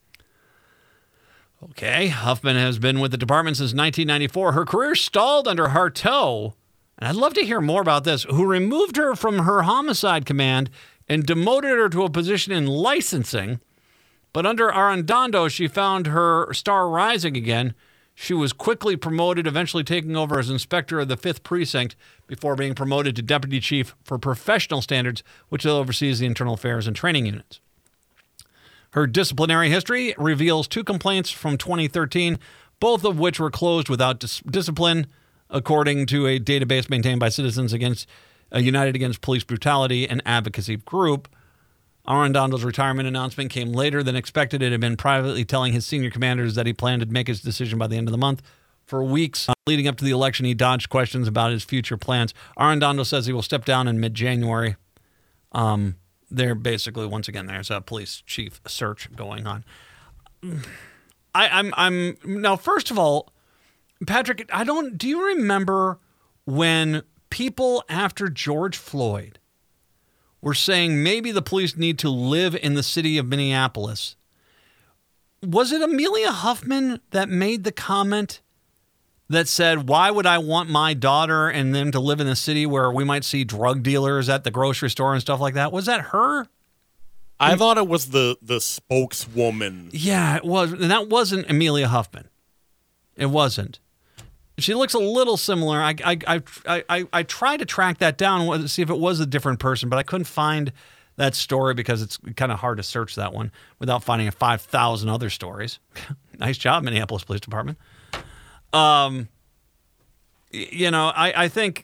Okay, Huffman has been with the department since nineteen ninety-four. Her career stalled under Harteau, and I'd love to hear more about this, who removed her from her homicide command and demoted her to a position in licensing. But under Arradondo, she found her star rising again. She was quickly promoted, eventually taking over as inspector of the fifth Precinct before being promoted to deputy chief for professional standards, which oversees the internal affairs and training units. Her disciplinary history reveals two complaints from twenty thirteen, both of which were closed without dis- discipline, according to a database maintained by Citizens Against uh, United Against Police Brutality and Advocacy Group. Arradondo's retirement announcement came later than expected. It had been privately telling his senior commanders that he planned to make his decision by the end of the month. For weeks uh, leading up to the election, he dodged questions about his future plans. Arradondo says he will step down in mid-January. Um, they're basically, once again, there's a police chief search going on. I, I'm, I'm now. First of all, Patrick, I don't. Do you remember when people after George Floyd were saying maybe the police need to live in the city of Minneapolis? Was it Amelia Huffman that made the comment that said, why would I want my daughter and them to live in a city where we might see drug dealers at the grocery store and stuff like that? Was that her? I thought it was the, the spokeswoman. Yeah, it was. And that wasn't Amelia Huffman. It wasn't. She looks a little similar. I I I I, I tried to track that down to see if it was a different person, but I couldn't find that story because it's kind of hard to search that one without finding five thousand other stories. Nice job, Minneapolis Police Department. Um, you know, I, I think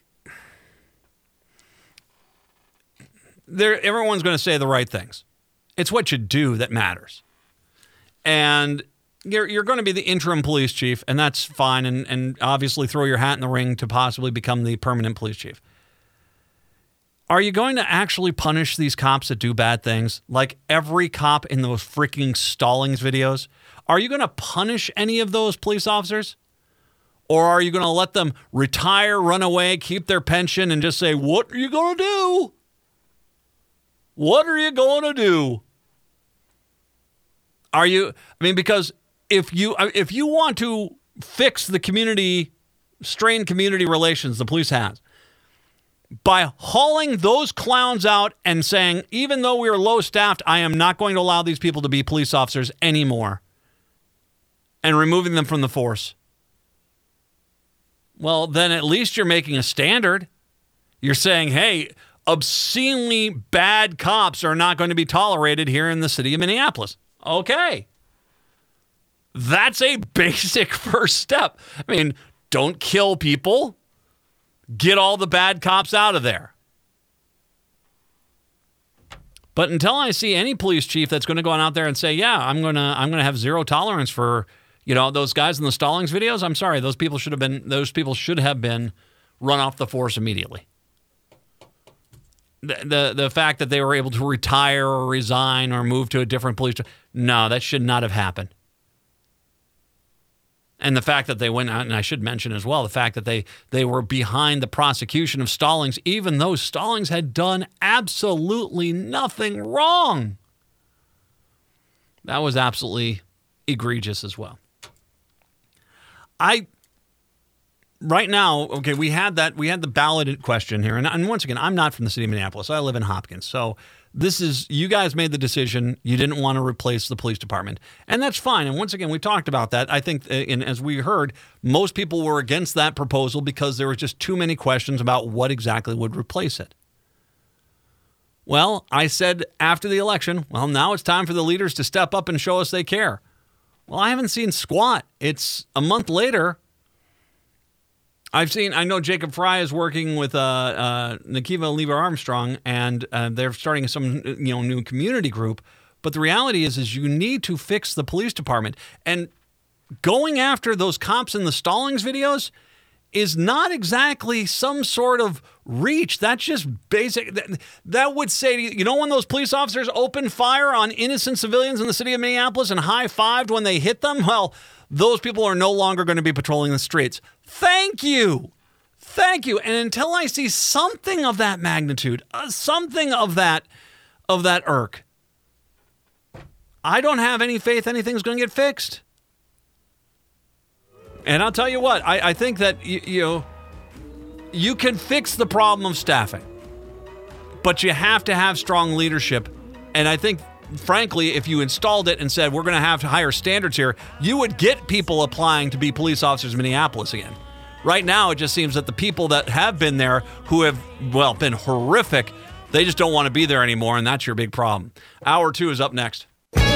there everyone's going to say the right things. It's what you do that matters. And You're you're going to be the interim police chief, and that's fine, and, and obviously throw your hat in the ring to possibly become the permanent police chief. Are you going to actually punish these cops that do bad things, like every cop in those freaking Stallings videos? Are you going to punish any of those police officers? Or are you going to let them retire, run away, keep their pension, and just say, what are you going to do? What are you going to do? Are you, I mean, because if you if you want to fix the community, strained community relations the police has, by hauling those clowns out and saying, even though we are low-staffed, I am not going to allow these people to be police officers anymore, and removing them from the force, well, then at least you're making a standard. You're saying, hey, obscenely bad cops are not going to be tolerated here in the city of Minneapolis. Okay. That's a basic first step. I mean, don't kill people. Get all the bad cops out of there. But until I see any police chief that's going to go on out there and say, yeah, I'm going to I'm going to have zero tolerance for, you know, those guys in the Stallings videos, I'm sorry, those people should have been those people should have been run off the force immediately. The, the the fact that they were able to retire or resign or move to a different police, no, that should not have happened. And the fact that they went out, and I should mention as well, the fact that they, they were behind the prosecution of Stallings, even though Stallings had done absolutely nothing wrong. That was absolutely egregious as well. I right now, okay, we had that, we had the ballot question here. And, and once again, I'm not from the city of Minneapolis. I live in Hopkins. So this is, you guys made the decision. You didn't want to replace the police department. And that's fine. And once again, we talked about that. I think, and as we heard, most people were against that proposal because there were just too many questions about what exactly would replace it. Well, I said after the election, well, now it's time for the leaders to step up and show us they care. Well, I haven't seen squat. It's a month later. I've seen, I know Jacob Fry is working with uh, uh, Nakiva Lever Armstrong, and uh, they're starting some you know new community group. But the reality is, is you need to fix the police department. And going after those cops in the Stallings videos is not exactly some sort of reach. That's just basic. That, that would say, you know, when those police officers opened fire on innocent civilians in the city of Minneapolis and high-fived when they hit them, well, those people are no longer going to be patrolling the streets. Thank you. Thank you. And until I see something of that magnitude, uh, something of that, of that irk, I don't have any faith anything's going to get fixed. And I'll tell you what, I, I think that, you, you know, you can fix the problem of staffing, but you have to have strong leadership. And I think, frankly, if you installed it and said, we're going to have higher standards here, you would get people applying to be police officers in Minneapolis again. Right now, it just seems that the people that have been there who have, well, been horrific, they just don't want to be there anymore, and that's your big problem. Hour two is up next.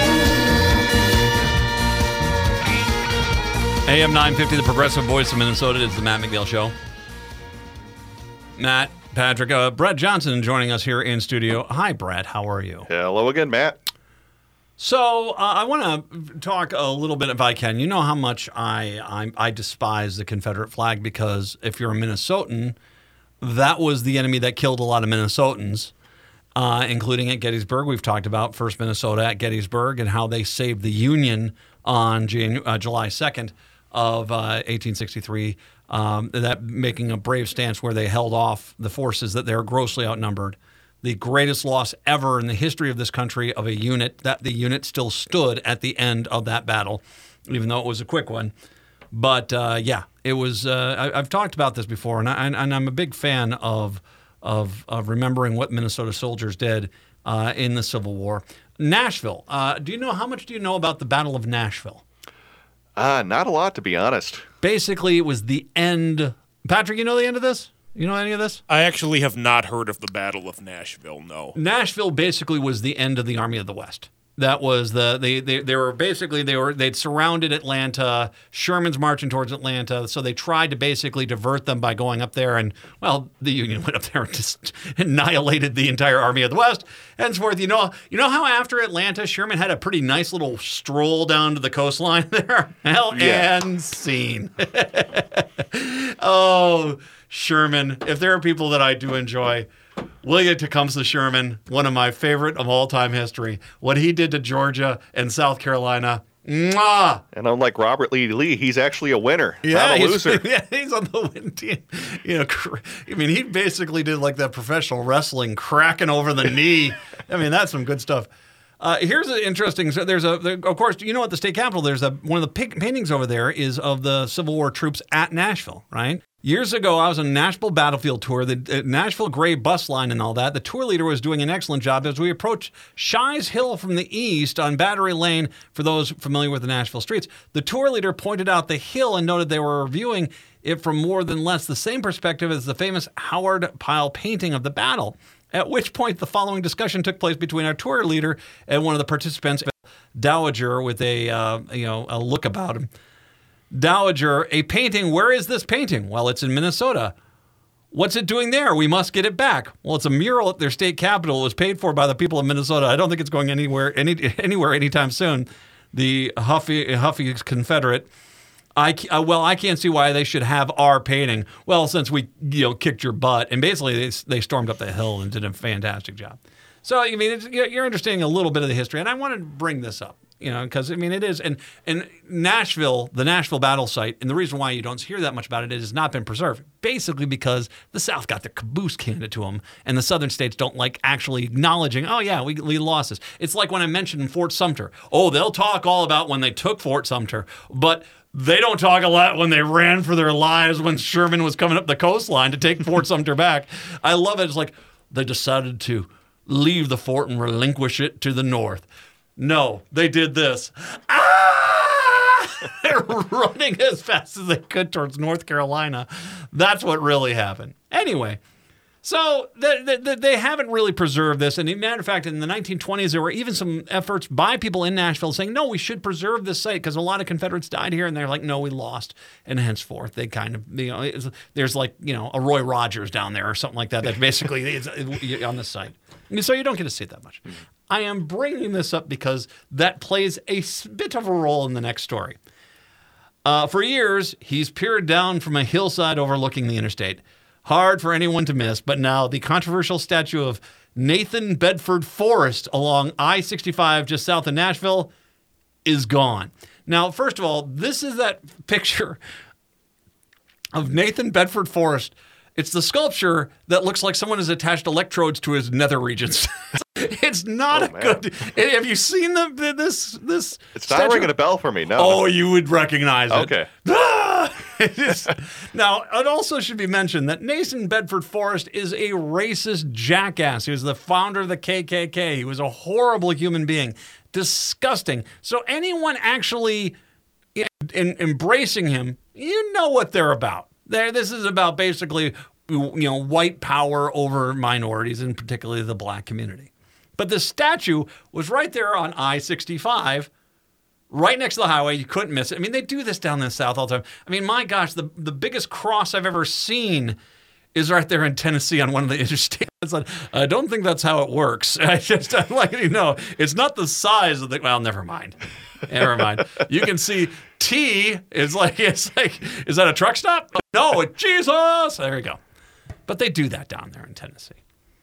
A M nine fifty, the progressive voice of Minnesota, is the Matt McNeil Show. Matt, Patrick, uh, Brett Johnson joining us here in studio. Hi, Brett. How are you? Hello again, Matt. So uh, I want to talk a little bit, if I can. You know how much I, I I despise the Confederate flag because if you're a Minnesotan, that was the enemy that killed a lot of Minnesotans, uh, including at Gettysburg. We've talked about First Minnesota at Gettysburg and how they saved the Union on Janu- uh, July second of uh, eighteen sixty-three, um, that making a brave stance where they held off the forces that they're grossly outnumbered. The greatest loss ever in the history of this country of a unit, that the unit still stood at the end of that battle, even though it was a quick one. But uh, yeah, it was. Uh, I, I've talked about this before, and, I, and I'm a big fan of of, of remembering what Minnesota soldiers did uh, in the Civil War. Nashville. Uh, do you know how much do you know about the Battle of Nashville? Uh, not a lot, to be honest. Basically, it was the end. Patrick, you know the end of this? You know any of this? I actually have not heard of the Battle of Nashville, no. Nashville basically was the end of the Army of the West. That was the they they, they were basically they were they'd surrounded Atlanta. Sherman's marching towards Atlanta, so they tried to basically divert them by going up there, and well, the Union went up there and just annihilated the entire Army of the West. Henceforth, you know, you know how after Atlanta, Sherman had a pretty nice little stroll down to the coastline there. Hell, Yeah. and scene. Oh, Sherman! If there are people that I do enjoy. William Tecumseh Sherman, one of my favorite of all time history. What he did to Georgia and South Carolina, mwah! And unlike Robert Lee Lee, he's actually a winner, Yeah, not a he's, loser. yeah, he's on the win team. You know, cr- I mean, he basically did like that professional wrestling, cracking over the knee. I mean, that's some good stuff. Uh, here's an interesting. So there's a, there, of course, you know, at the state capitol, there's a one of the pic- paintings over there is of the Civil War troops at Nashville, right? Years ago, I was on a Nashville battlefield tour, the uh, Nashville Gray bus line and all that. The tour leader was doing an excellent job as we approached Shies Hill from the east on Battery Lane. For those familiar with the Nashville streets, the tour leader pointed out the hill and noted they were viewing it from more than less the same perspective as the famous Howard Pyle painting of the battle. At which point, the following discussion took place between our tour leader and one of the participants, Dowager, with a uh, you know a look about him. Dowager, a painting. Where is this painting? Well, it's in Minnesota. What's it doing there? We must get it back. Well, it's a mural at their state capitol. It was paid for by the people of Minnesota. I don't think it's going anywhere any anywhere anytime soon. The Huffy Huffy Confederate. I uh, well, I can't see why they should have our painting. Well, since we you know kicked your butt, and basically they they stormed up the hill and did a fantastic job. So I mean, it's, you're understanding a little bit of the history, and I want to bring this up. You know, because I mean, it is, and and Nashville, the Nashville battle site, and the reason why you don't hear that much about it, it has not been preserved, basically because the South got their caboose handed to them, and the Southern states don't like actually acknowledging, oh yeah, we, we lost this. It's like when I mentioned Fort Sumter. Oh, they'll talk all about when they took Fort Sumter, but they don't talk a lot when they ran for their lives when Sherman was coming up the coastline to take Fort Sumter back. I love it. It's like they decided to leave the fort and relinquish it to the North. No, they did this. Ah! They're running as fast as they could towards North Carolina. That's what really happened. Anyway, so they, they, they haven't really preserved this. And as a matter of fact, in the nineteen twenties, there were even some efforts by people in Nashville saying, no, we should preserve this site because a lot of Confederates died here. And they're like, no, we lost. And henceforth, they kind of, you know, it's, there's like, you know, a Roy Rogers down there or something like that that basically is on the site. And so you don't get to see it that much. Mm-hmm. I am bringing this up because that plays a bit of a role in the next story. Uh, for years, he's peered down from a hillside overlooking the interstate. Hard for anyone to miss, but now the controversial statue of Nathan Bedford Forrest along I sixty-five just south of Nashville is gone. Now, first of all, this is that picture of Nathan Bedford Forrest. It's the sculpture that looks like someone has attached electrodes to his nether regions. It's not oh, a man. good. Have you seen the this this? It's statue? not ringing a bell for me. No. Oh, you would recognize it. Okay. Ah! It is, now, it also should be mentioned that Nathan Bedford Forrest is a racist jackass. He was the founder of the K K K. He was a horrible human being, disgusting. So anyone actually in, in, embracing him, you know what they're about. There, this is about basically, you know, white power over minorities, and particularly the black community. But the statue was right there on I sixty-five, right next to the highway. You couldn't miss it. I mean, they do this down in the South all the time. I mean, my gosh, the, the biggest cross I've ever seen is right there in Tennessee on one of the interstates. Like, I don't think that's how it works. I just, I'm like, you know, it's not the size of the, well, never mind. Never mind. You can see T is like, it's like, is that a truck stop? No, it's Jesus. There you go. But they do that down there in Tennessee.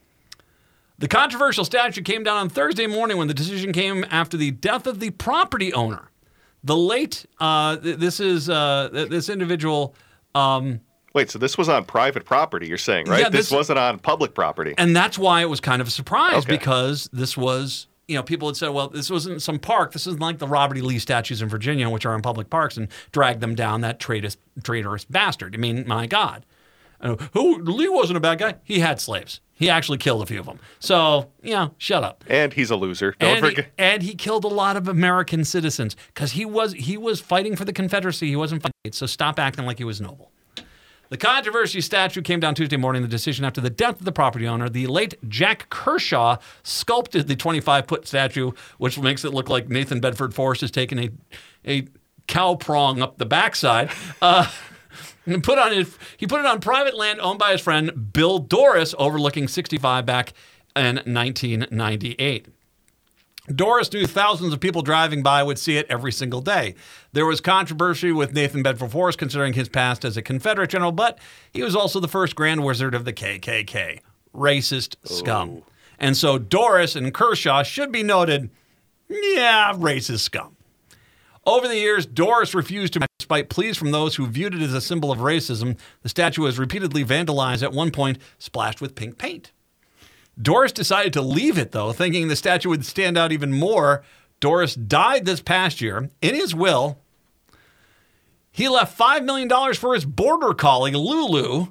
The controversial statue came down on Thursday morning when the decision came after the death of the property owner. The late, uh, th- this is, uh, th- this individual. Um, Wait, so this was on private property, you're saying, right? Yeah, this, this wasn't on public property. And that's why it was kind of a surprise okay. because this was, you know, people had said, well, this wasn't some park. This isn't like the Robert E. Lee statues in Virginia, which are in public parks, and drag them down, that traitorous, traitorous bastard. I mean, my God. Uh, who Lee wasn't a bad guy. He had slaves. He actually killed a few of them. So, you know, shut up. And he's a loser. Don't and forget. He, and he killed a lot of American citizens because he was he was fighting for the Confederacy. He wasn't fighting. So stop acting like he was noble. The controversy statue came down Tuesday morning. The decision after the death of the property owner, the late Jack Kershaw, sculpted the twenty-five-foot statue, which makes it look like Nathan Bedford Forrest has taken a a cow prong up the backside. Uh, And put on his, he put it on private land owned by his friend Bill Doris overlooking sixty-five back in nineteen ninety-eight. Doris knew thousands of people driving by would see it every single day. There was controversy with Nathan Bedford Forrest considering his past as a Confederate general, but he was also the first Grand Wizard of the K K K. Racist scum. Oh. And so Doris and Kershaw should be noted, yeah, racist scum. Over the years, Doris refused to, despite pleas from those who viewed it as a symbol of racism. The statue was repeatedly vandalized, at one point splashed with pink paint. Doris decided to leave it, though, thinking the statue would stand out even more. Doris died this past year. In his will, he left five million dollars for his border collie, Lulu.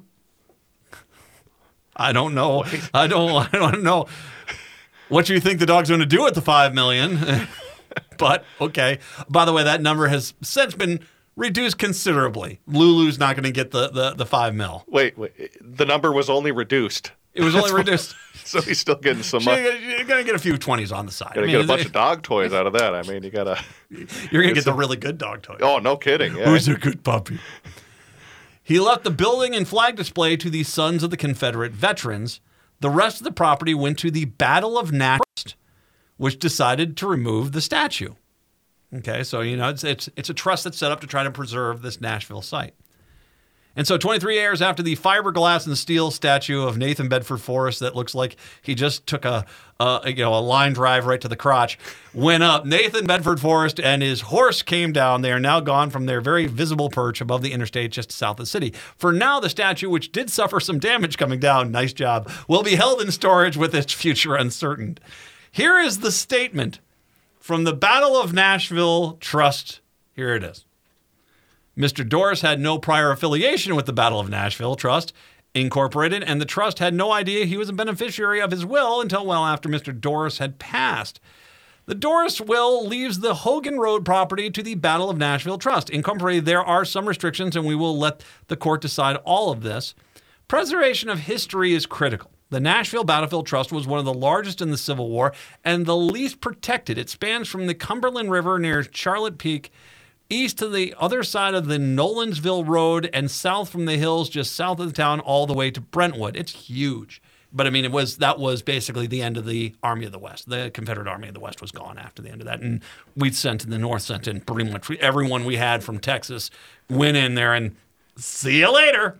I don't know. I don't, I don't know what you think the dog's going to do with the five million dollars. But, okay. By the way, that number has since been reduced considerably. Lulu's not going to get the, the, the five mil. Wait, wait, the number was only reduced. It was only reduced. So he's still getting some money. You're going to get a few twenties on the side. You're going to get a bunch of dog toys out of that. I mean, you got to... You're going to get some... the really good dog toys. Oh, no kidding. Yeah. Who's a good puppy? He left the building and flag display to the Sons of the Confederate Veterans. The rest of the property went to the Battle of Nashville, which decided to remove the statue. Okay, so, you know, it's, it's it's a trust that's set up to try to preserve this Nashville site. And so twenty-three years after the fiberglass and steel statue of Nathan Bedford Forrest that looks like he just took a, a you know a line drive right to the crotch went up, Nathan Bedford Forrest and his horse came down. They are now gone from their very visible perch above the interstate just south of the city. For now, the statue, which did suffer some damage coming down, nice job, will be held in storage with its future uncertain. Here is the statement from the Battle of Nashville Trust. Here it is. Mister Doris had no prior affiliation with the Battle of Nashville Trust Incorporated, and the trust had no idea he was a beneficiary of his will until well after Mister Doris had passed. The Doris will leaves the Hogan Road property to the Battle of Nashville Trust Incorporated. There are some restrictions, and we will let the court decide all of this. Preservation of history is critical. The Nashville Battlefield Trust was one of the largest in the Civil War and the least protected. It spans from the Cumberland River near Charlotte Peak east to the other side of the Nolensville Road and south from the hills just south of the town all the way to Brentwood. It's huge. But I mean, it was that was basically the end of the Army of the West. The Confederate Army of the West was gone after the end of that. And we'd sent in the North, sent in pretty much everyone we had from Texas, went in there and see you later.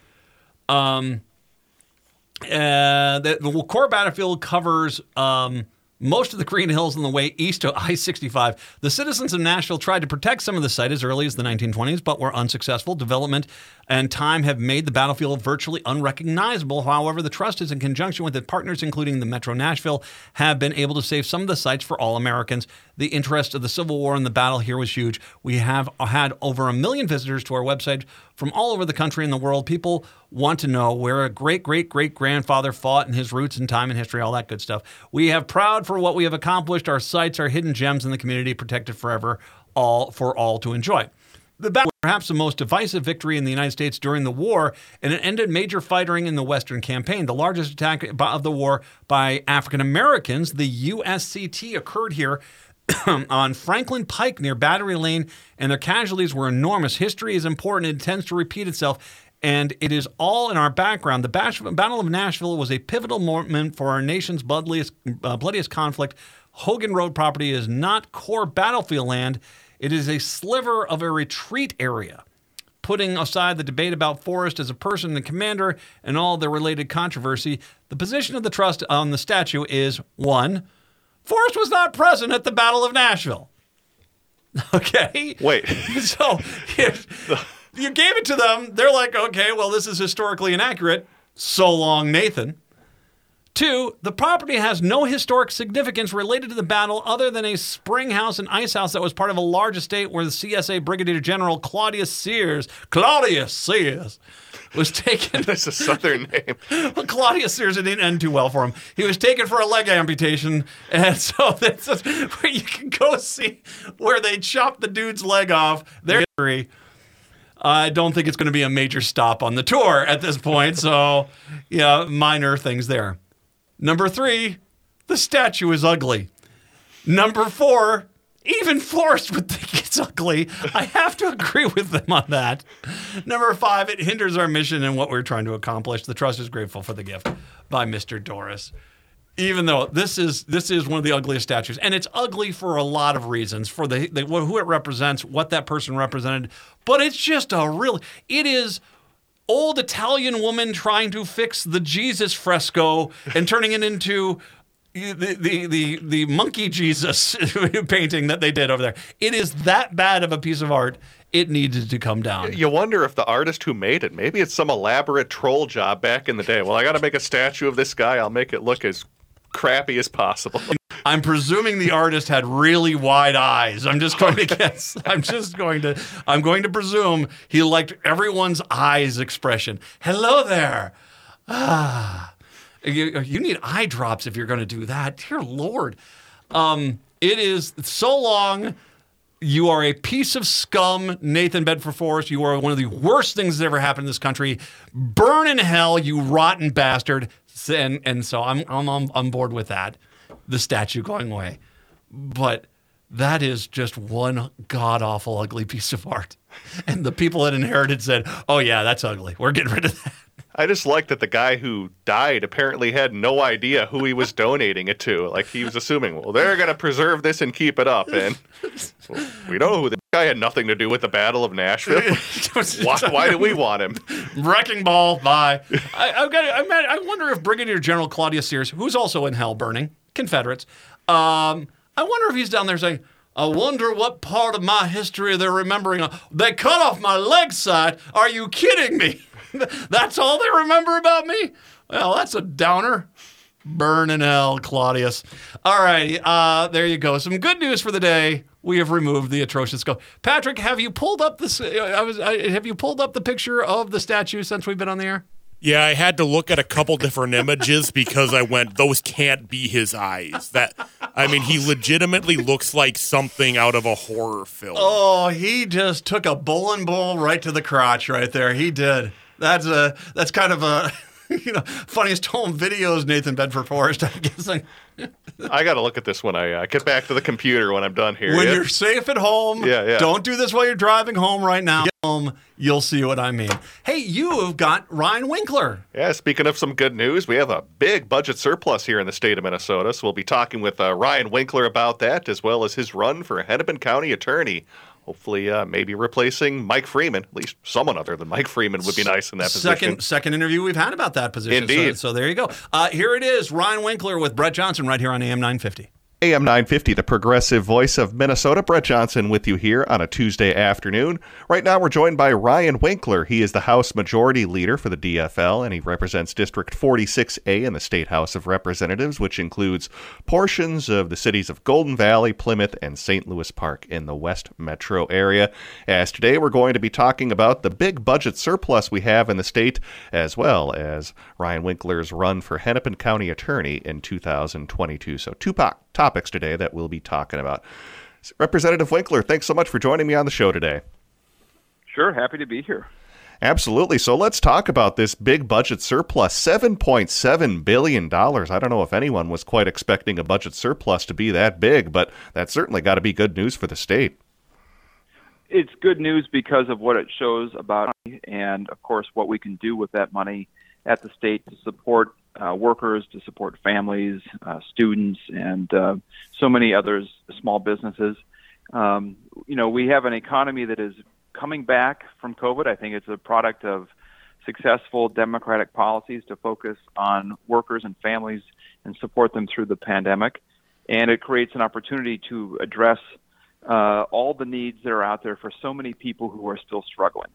Um, uh, the, the core battlefield covers um, most of the Green Hills on the way east to I sixty-five. The citizens of Nashville tried to protect some of the site as early as the nineteen twenties, but were unsuccessful. Development and time have made the battlefield virtually unrecognizable. However, the trust is in conjunction with its partners, including the Metro Nashville, have been able to save some of the sites for all Americans. The interest of the Civil War and the battle here was huge. We have had over a million visitors to our website from all over the country and the world. People want to know where a great, great, great grandfather fought and his roots and time and history, all that good stuff. We have proud for what we have accomplished. Our sites are hidden gems in the community, protected forever, all for all to enjoy. The battle was perhaps the most divisive victory in the United States during the war, and it ended major fighting in the Western campaign. The largest attack of the war by African Americans, the U S C T, occurred here on Franklin Pike near Battery Lane, and their casualties were enormous. History is important. It tends to repeat itself, and it is all in our background. The Battle of Nashville was a pivotal moment for our nation's bloodiest, uh, bloodiest conflict. Hogan Road property is not core battlefield land. It is a sliver of a retreat area. Putting aside the debate about Forrest as a person and commander and all the related controversy, the position of the trust on the statue is, one, Forrest was not present at the Battle of Nashville. Okay? Wait. So if you gave it to them, they're like, okay, well, this is historically inaccurate. So long, Nathan. Two, the property has no historic significance related to the battle other than a spring house and ice house that was part of a large estate where the C S A Brigadier General Claudius Sears, Claudius Sears, was taken. That's a Southern name. Well, Claudius Sears, it didn't end too well for him. He was taken for a leg amputation, and so that's where you can go see where they chopped the dude's leg off. Their history. I don't think it's going to be a major stop on the tour at this point, so yeah, minor things there. Number three, the statue is ugly. Number four, even Forrest would think it's ugly. I have to agree with them on that. Number five, it hinders our mission and what we're trying to accomplish. The trust is grateful for the gift by Mister Doris. Even though this is this is one of the ugliest statues, and it's ugly for a lot of reasons, for the, the who it represents, what that person represented, but it's just a really, it is old Italian woman trying to fix the Jesus fresco and turning it into the the the, the monkey Jesus painting that they did over there. It is that bad of a piece of art. It needed to come down. You wonder if the artist who made it, maybe it's some elaborate troll job back in the day. Well, I got to make a statue of this guy. I'll make it look as crappy as possible. I'm presuming the artist had really wide eyes. I'm just going to guess. I'm just going to, I'm going to presume he liked everyone's eyes expression. Hello there. Ah, you, you need eye drops if you're going to do that. Dear Lord. Um, it is so long. You are a piece of scum, Nathan Bedford Forrest. You are one of the worst things that ever happened in this country. Burn in hell, you rotten bastard. And, and so I'm, I'm on, on board with that. The statue going away. But that is just one god-awful, ugly piece of art. And the people that inherited said, oh, yeah, that's ugly. We're getting rid of that. I just like that the guy who died apparently had no idea who he was donating it to. Like, he was assuming, well, they're going to preserve this and keep it up. And well, we don't know who the guy had nothing to do with the Battle of Nashville. why, why do we want him? Wrecking ball, bye. I, I've got, I, mean, I wonder if Brigadier General Claudius Sears, who's also in hell burning, Confederates, um, I wonder if he's down there saying, I wonder what part of my history they're remembering. They cut off my leg side. Are you kidding me? That's all they remember about me? Well, that's a downer. Burn in hell, Claudius. All right, uh, there you go. Some good news for the day. We have removed the atrocious skull. Patrick, have you pulled up this? I was. I, have you pulled up the picture of the statue since we've been on the air? Yeah, I had to look at a couple different images because I went, those can't be his eyes. That, I mean, he legitimately looks like something out of a horror film. Oh, he just took a bowling ball right to the crotch right there. He did. That's a. That's kind of a. You know, funniest home videos, Nathan Bedford Forrest, I'm guessing. I got to look at this when I uh, get back to the computer when I'm done here. When yeah? you're safe at home, yeah, yeah. Don't do this while you're driving home right now. Get home, you'll see what I mean. Hey, you have got Ryan Winkler. Yeah, speaking of some good news, we have a big budget surplus here in the state of Minnesota, so we'll be talking with uh, Ryan Winkler about that, as well as his run for Hennepin County Attorney. Hopefully, uh, maybe replacing Mike Freeman. At least someone other than Mike Freeman would be nice in that second, position. Second interview we've had about that position. Indeed. So, so there you go. Uh, here it is, Ryan Winkler with Brett Johnson right here on A M nine fifty. A M nine fifty, the progressive voice of Minnesota. Brett Johnson with you here on a Tuesday afternoon. Right now we're joined by Ryan Winkler. He is the House Majority Leader for the D F L, and he represents District forty-six A in the State House of Representatives, which includes portions of the cities of Golden Valley, Plymouth, and Saint Louis Park in the West Metro area. As today we're going to be talking about the big budget surplus we have in the state, as well as Ryan Winkler's run for Hennepin County Attorney in two thousand twenty-two. So two po- topics today that we'll be talking about. Representative Winkler, thanks so much for joining me on the show today. Sure, happy to be here. Absolutely. So let's talk about this big budget surplus, seven point seven billion dollars. I don't know if anyone was quite expecting a budget surplus to be that big, but that's certainly got to be good news for the state. It's good news because of what it shows about money and, of course, what we can do with that money at the state to support uh, workers, to support families, uh, students, and uh, so many others, small businesses. Um, you know, we have an economy that is coming back from COVID. I think it's a product of successful Democratic policies to focus on workers and families and support them through the pandemic. And it creates an opportunity to address uh, all the needs that are out there for so many people who are still struggling.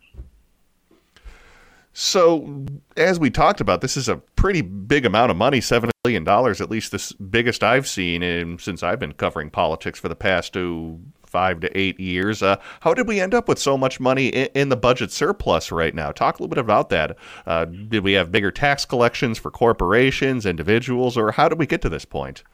So, as we talked about, this is a pretty big amount of money, seven billion dollars, at least the biggest I've seen in, since I've been covering politics for the past two, five to eight years. Uh, how did we end up with so much money in, in the budget surplus right now? Talk a little bit about that. Uh, did we have bigger tax collections for corporations, individuals, or how did we get to this point?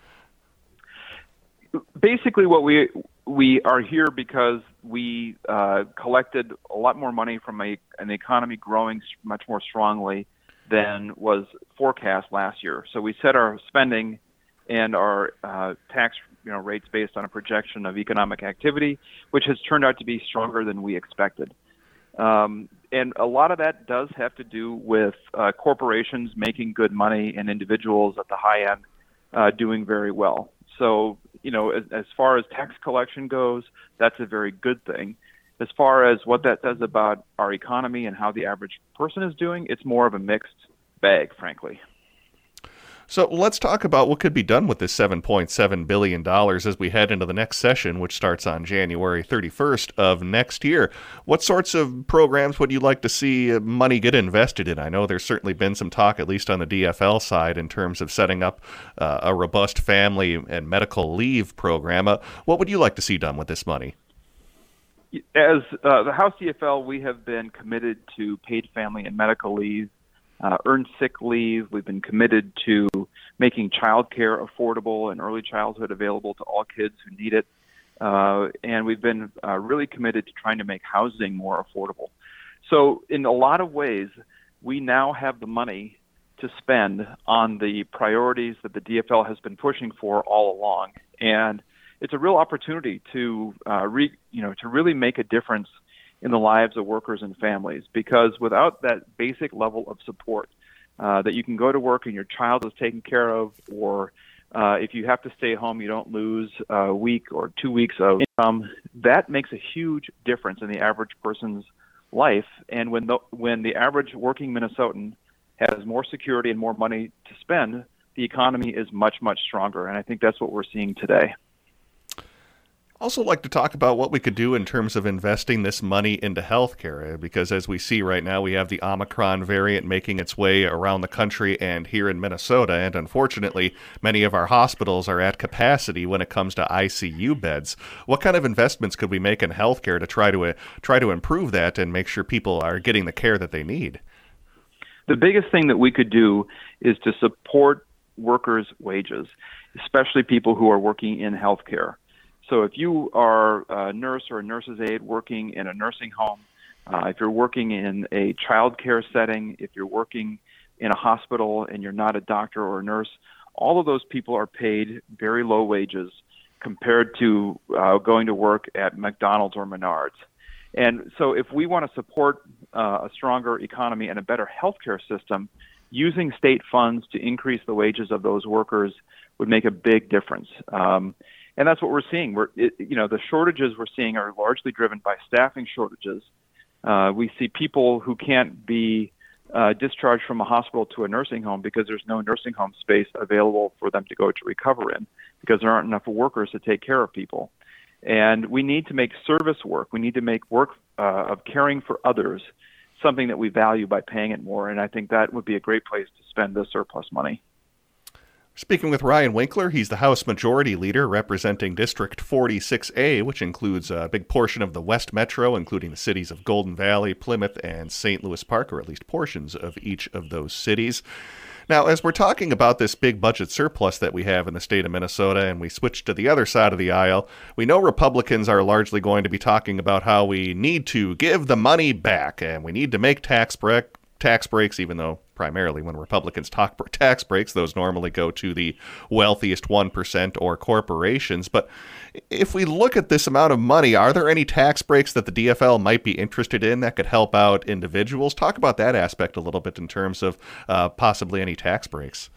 Basically, what we we are here because we uh, collected a lot more money from a, an economy growing much more strongly than was forecast last year. So we set our spending and our uh, tax you know, rates based on a projection of economic activity, which has turned out to be stronger than we expected. Um, and a lot of that does have to do with uh, corporations making good money and individuals at the high end uh, doing very well. So, you know, as, as far as tax collection goes, that's a very good thing. As far as what that says about our economy and how the average person is doing, it's more of a mixed bag, frankly. So let's talk about what could be done with this seven point seven billion dollars as we head into the next session, which starts on January thirty-first of next year. What sorts of programs would you like to see money get invested in? I know there's certainly been some talk, at least on the D F L side, in terms of setting up uh, a robust family and medical leave program. Uh, what would you like to see done with this money? As uh, the House D F L, we have been committed to paid family and medical leave, uh, earned sick leave. We've been committed to making child care affordable and early childhood available to all kids who need it. Uh, and we've been uh, really committed to trying to make housing more affordable. So in a lot of ways, we now have the money to spend on the priorities that the D F L has been pushing for all along. And it's a real opportunity to, uh, re, you know, to really make a difference in the lives of workers and families, because without that basic level of support, uh, that you can go to work and your child is taken care of, or uh, if you have to stay home, you don't lose a week or two weeks of income. That makes a huge difference in the average person's life. And when the, when the average working Minnesotan has more security and more money to spend, the economy is much, much stronger. And I think that's what we're seeing today. Also like to talk about what we could do in terms of investing this money into healthcare, because as we see right now, we have the Omicron variant making its way around the country and here in Minnesota, and unfortunately, many of our hospitals are at capacity when it comes to I C U beds. What kind of investments could we make in healthcare to try to uh, try to improve that and make sure people are getting the care that they need? The biggest thing that we could do is to support workers' wages, especially people who are working in healthcare. So if you are a nurse or a nurse's aide working in a nursing home, uh, if you're working in a child care setting, if you're working in a hospital and you're not a doctor or a nurse, all of those people are paid very low wages compared to uh, going to work at McDonald's or Menards. And so if we want to support uh, a stronger economy and a better healthcare system, using state funds to increase the wages of those workers would make a big difference. Um, And that's what we're seeing. We're, it, you know, the shortages we're seeing are largely driven by staffing shortages. Uh, we see people who can't be uh, discharged from a hospital to a nursing home because there's no nursing home space available for them to go to recover in, because there aren't enough workers to take care of people. And we need to make service work. We need to make work uh, of caring for others something that we value by paying it more. And I think that would be a great place to spend the surplus money. Speaking with Ryan Winkler, he's the House Majority Leader representing District forty-six A, which includes a big portion of the West Metro, including the cities of Golden Valley, Plymouth, and Saint Louis Park, or at least portions of each of those cities. Now, as we're talking about this big budget surplus that we have in the state of Minnesota, and we switch to the other side of the aisle, we know Republicans are largely going to be talking about how we need to give the money back, and we need to make tax break tax breaks, even though primarily when Republicans talk tax breaks, those normally go to the wealthiest one percent or corporations. But if we look at this amount of money, are there any tax breaks that the D F L might be interested in that could help out individuals? Talk about that aspect a little bit in terms of uh, possibly any tax breaks.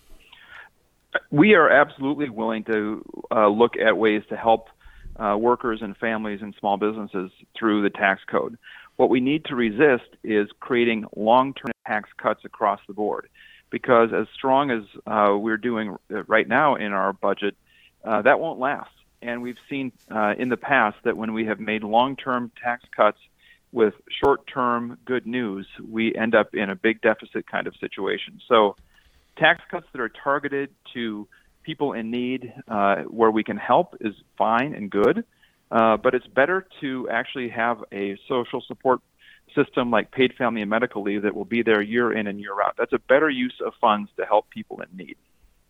We are absolutely willing to uh, look at ways to help uh, workers and families and small businesses through the tax code. What we need to resist is creating long-term tax cuts across the board, because as strong as uh, we're doing right now in our budget, uh, that won't last. And we've seen uh, in the past that when we have made long-term tax cuts with short-term good news, we end up in a big deficit kind of situation. So tax cuts that are targeted to people in need uh, where we can help is fine and good. Uh, but it's better to actually have a social support system like paid family and medical leave that will be there year in and year out. That's a better use of funds to help people in need.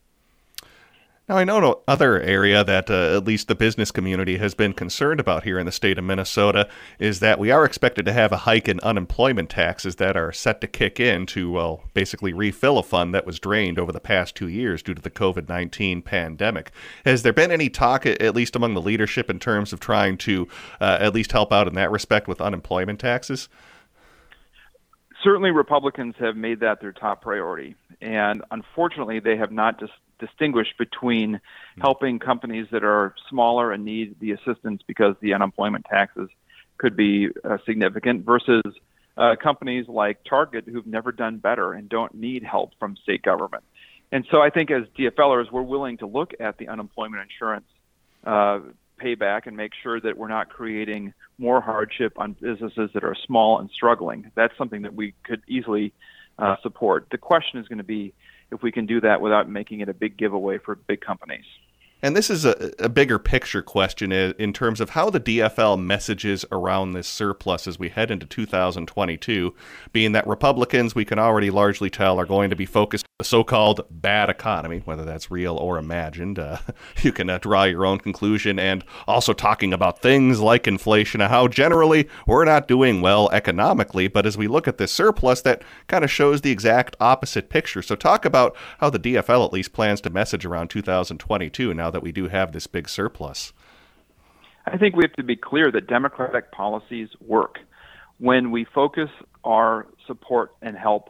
Now, I know no other area that uh, at least the business community has been concerned about here in the state of Minnesota is that we are expected to have a hike in unemployment taxes that are set to kick in to, well, basically refill a fund that was drained over the past two years due to the covid nineteen pandemic. Has there been any talk, at least among the leadership, in terms of trying to uh, at least help out in that respect with unemployment taxes? Certainly Republicans have made that their top priority. And unfortunately, they have not just distinguished between helping companies that are smaller and need the assistance because the unemployment taxes could be uh, significant versus uh, companies like Target who've never done better and don't need help from state government. And so I think as DFLers, we're willing to look at the unemployment insurance uh, payback and make sure that we're not creating more hardship on businesses that are small and struggling. That's something that we could easily uh, support. The question is going to be if we can do that without making it a big giveaway for big companies. And this is a, a bigger picture question in terms of how the D F L messages around this surplus as we head into two thousand twenty-two, being that Republicans, we can already largely tell, are going to be focused on the so-called bad economy, whether that's real or imagined. Uh, you can uh, draw your own conclusion, and also talking about things like inflation, how generally we're not doing well economically, but as we look at this surplus, that kind of shows the exact opposite picture. So talk about how the D F L at least plans to message around two thousand twenty-two now that we do have this big surplus. I think we have to be clear that Democratic policies work. When we focus our support and help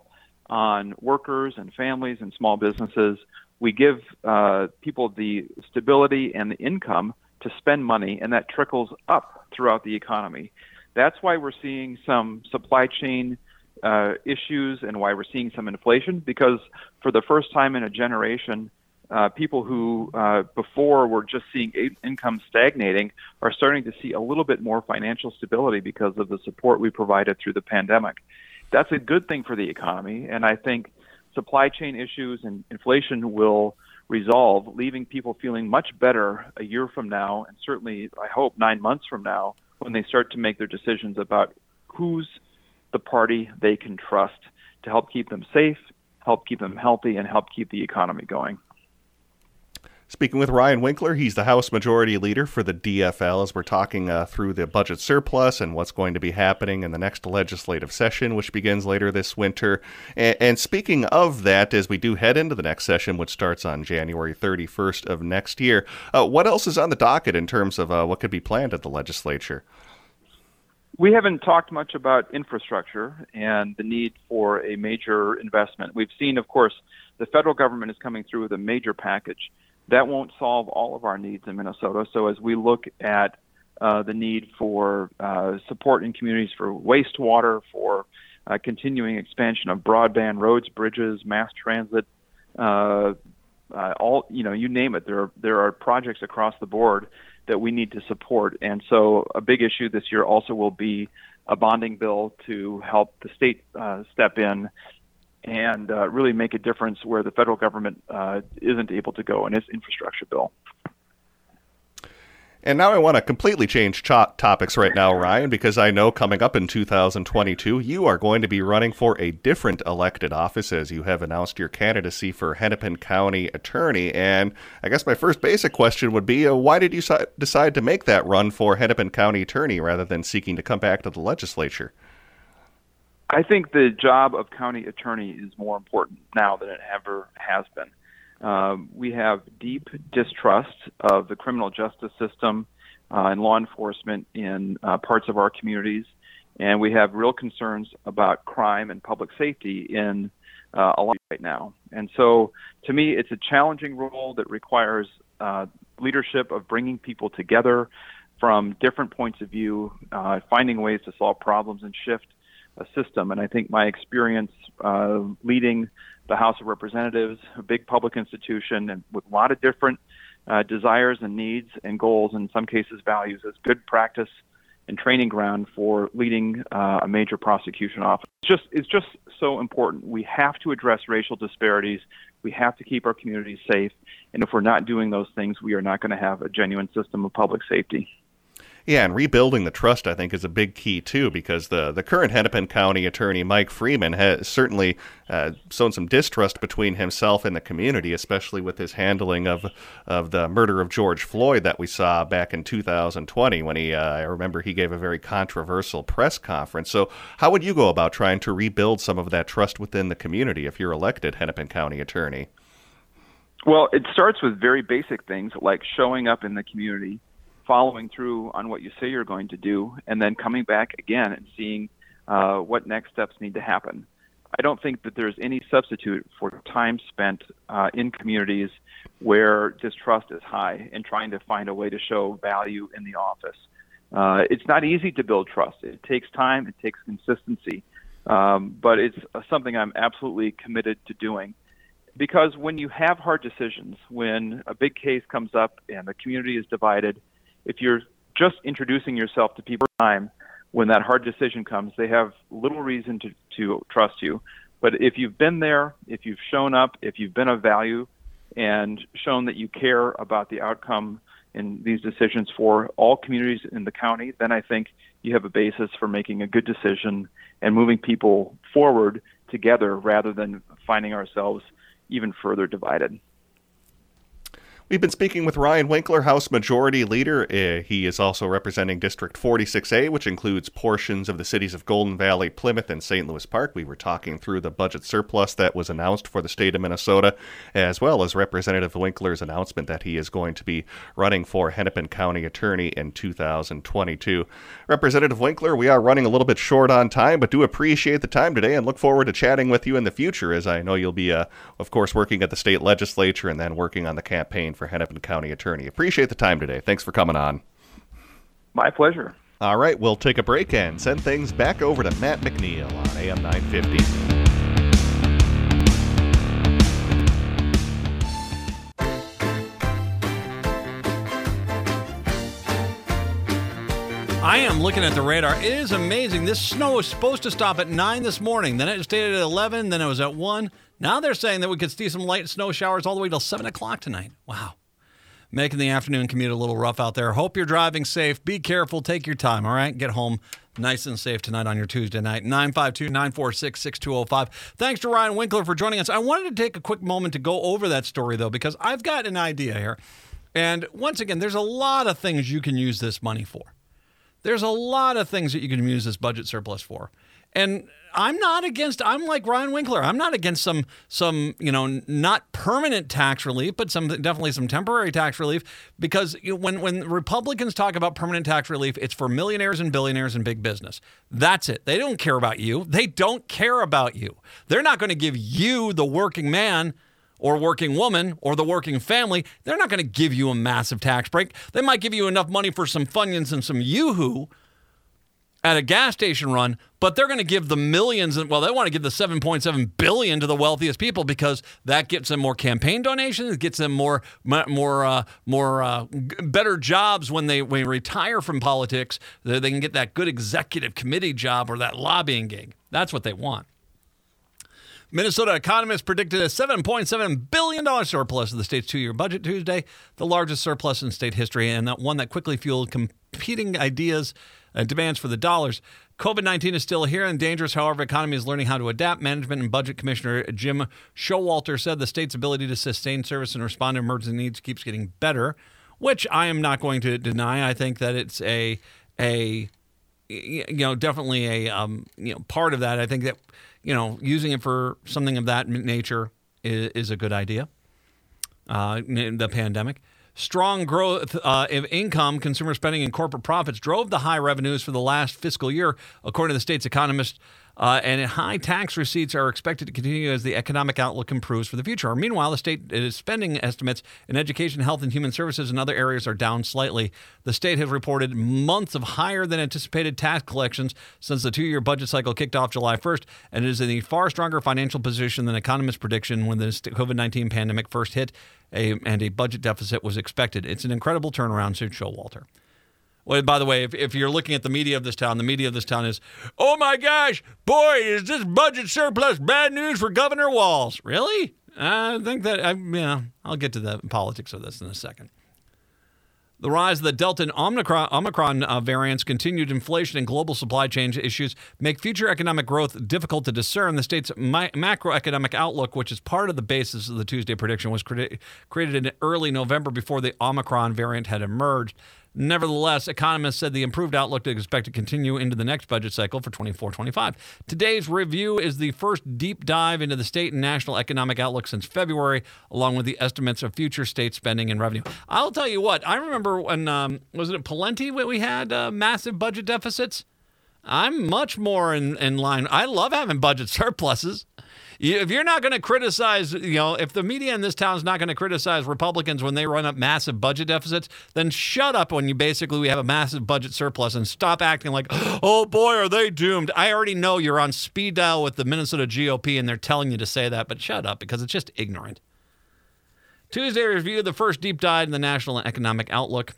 on workers and families and small businesses. We give uh, people the stability and the income to spend money, and that trickles up throughout the economy. That's why we're seeing some supply chain uh, issues and why we're seeing some inflation, because for the first time in a generation, uh, people who uh, before were just seeing income stagnating are starting to see a little bit more financial stability because of the support we provided through the pandemic. That's a good thing for the economy, and I think supply chain issues and inflation will resolve, leaving people feeling much better a year from now, and certainly, I hope, nine months from now, when they start to make their decisions about who's the party they can trust to help keep them safe, help keep them healthy, and help keep the economy going. Speaking with Ryan Winkler, he's the House Majority Leader for the D F L, as we're talking uh, through the budget surplus and what's going to be happening in the next legislative session, which begins later this winter. And, and speaking of that, as we do head into the next session, which starts on January thirty-first of next year, uh, what else is on the docket in terms of uh, what could be planned at the legislature? We haven't talked much about infrastructure and the need for a major investment. We've seen, of course, the federal government is coming through with a major package. That won't solve all of our needs in Minnesota. So as we look at uh, the need for uh, support in communities for wastewater, for uh, continuing expansion of broadband, roads, bridges, mass transit, uh, uh, all you know, you name it. There are there are projects across the board that we need to support. And so a big issue this year also will be a bonding bill to help the state uh, step in and uh, really make a difference where the federal government uh, isn't able to go in its infrastructure bill. And now I want to completely change cho- topics right now, Ryan, because I know coming up in two thousand twenty-two, you are going to be running for a different elected office, as you have announced your candidacy for Hennepin County Attorney. And I guess my first basic question would be, uh, why did you si- decide to make that run for Hennepin County Attorney rather than seeking to come back to the legislature? I think the job of county attorney is more important now than it ever has been. Um, we have deep distrust of the criminal justice system uh, and law enforcement in uh, parts of our communities, and we have real concerns about crime and public safety in uh, a lot right now. And so, to me, it's a challenging role that requires uh, leadership of bringing people together from different points of view, uh, finding ways to solve problems and shift a system. And I think my experience uh, leading the House of Representatives, a big public institution, and with a lot of different uh, desires and needs and goals, in some cases values, is good practice and training ground for leading uh, a major prosecution office. It's just, it's just so important. We have to address racial disparities. We have to keep our communities safe. And if we're not doing those things, we are not going to have a genuine system of public safety. Yeah, and rebuilding the trust, I think, is a big key, too, because the, the current Hennepin County Attorney, Mike Freeman, has certainly uh, sown some distrust between himself and the community, especially with his handling of of the murder of George Floyd that we saw back in two thousand twenty, when he, uh, I remember he gave a very controversial press conference. So how would you go about trying to rebuild some of that trust within the community if you're elected Hennepin County Attorney? Well, it starts with very basic things like showing up in the community, following through on what you say you're going to do, and then coming back again and seeing uh, what next steps need to happen. I don't think that there's any substitute for time spent uh, in communities where distrust is high and trying to find a way to show value in the office. Uh, it's not easy to build trust. It takes time. It takes consistency. Um, but it's something I'm absolutely committed to doing. Because when you have hard decisions, when a big case comes up and the community is divided, if you're just introducing yourself to people time, when that hard decision comes, they have little reason to, to trust you. But if you've been there, if you've shown up, if you've been of value and shown that you care about the outcome in these decisions for all communities in the county, then I think you have a basis for making a good decision and moving people forward together rather than finding ourselves even further divided. We've been speaking with Ryan Winkler, House Majority Leader. Uh, he is also representing District forty-six A, which includes portions of the cities of Golden Valley, Plymouth, and Saint Louis Park. We were talking through the budget surplus that was announced for the state of Minnesota, as well as Representative Winkler's announcement that he is going to be running for Hennepin County Attorney in two thousand twenty-two. Representative Winkler, we are running a little bit short on time, but do appreciate the time today and look forward to chatting with you in the future, as I know you'll be, uh, of course, working at the state legislature and then working on the campaign for Hennepin County Attorney. Appreciate the time today. Thanks for coming on. My pleasure. All right, we'll take a break and send things back over to Matt McNeil on A M nine fifty. I am looking at the radar. It is amazing. This snow was supposed to stop at nine this morning. Then it stayed at eleven. Then it was at one. Now they're saying that we could see some light snow showers all the way till seven o'clock tonight. Wow. Making the afternoon commute a little rough out there. Hope you're driving safe. Be careful. Take your time, all right? Get home nice and safe tonight on your Tuesday night. nine five two, nine four six, six two zero five. Thanks to Ryan Winkler for joining us. I wanted to take a quick moment to go over that story, though, because I've got an idea here. And once again, there's a lot of things you can use this money for. There's a lot of things that you can use this budget surplus for. And I'm not against, I'm like Ryan Winkler. I'm not against some, some you know, not permanent tax relief, but some definitely some temporary tax relief. Because you know, when, when Republicans talk about permanent tax relief, it's for millionaires and billionaires and big business. That's it. They don't care about you. They don't care about you. They're not going to give you, the working man, or working woman, or the working family, they're not going to give you a massive tax break. They might give you enough money for some Funyuns and some Yoo-Hoo at a gas station run, but they're going to give the millions, and well, they want to give the seven point seven billion dollars to the wealthiest people because that gets them more campaign donations, it gets them more, more, uh, more uh, better jobs when they, when they retire from politics. They, they can get that good executive committee job or that lobbying gig. That's what they want. Minnesota economists predicted a seven point seven billion dollars surplus of the state's two-year budget Tuesday, the largest surplus in state history, and one that quickly fueled competing ideas and demands for the dollars. COVID nineteen is still here and dangerous. However, economy is learning how to adapt. Management and Budget Commissioner Jim Showalter said the state's ability to sustain service and respond to emergency needs keeps getting better, which I am not going to deny. I think that it's a a you know definitely a um, you know part of that. I think that you know using it for something of that nature is, is a good idea. Uh, the pandemic. Strong growth uh, of income, consumer spending, and corporate profits drove the high revenues for the last fiscal year, according to the state's economist. Uh, and high tax receipts are expected to continue as the economic outlook improves for the future. Meanwhile, the state is spending estimates in education, health, and human services and other areas are down slightly. The state has reported months of higher than anticipated tax collections since the two-year budget cycle kicked off July first, and it is in a far stronger financial position than economists' prediction when the COVID nineteen pandemic first hit, a, and a budget deficit was expected. It's an incredible turnaround, said Showalter. Well, by the way, if, if you're looking at the media of this town, the media of this town is, oh my gosh, boy, is this budget surplus bad news for Governor Walz. Really? I think that, I, yeah, I'll get to the politics of this in a second. The rise of the Delta and Omicron, Omicron uh, variants, continued inflation, and global supply chain issues make future economic growth difficult to discern. The state's mi- macroeconomic outlook, which is part of the basis of the Tuesday prediction, was cre- created in early November before the Omicron variant had emerged. Nevertheless, economists said the improved outlook is expected to continue into the next budget cycle for twenty-four twenty-five. Today's review is the first deep dive into the state and national economic outlook since February, along with the estimates of future state spending and revenue. I'll tell you what, I remember when, um, was it at Pawlenty when we had uh, massive budget deficits? I'm much more in, in line. I love having budget surpluses. If you're not going to criticize, you know, if the media in this town is not going to criticize Republicans when they run up massive budget deficits, then shut up when you basically we have a massive budget surplus and stop acting like, oh boy, are they doomed. I already know you're on speed dial with the Minnesota G O P and they're telling you to say that, but shut up because it's just ignorant. Tuesday review, the first deep dive in the national economic outlook.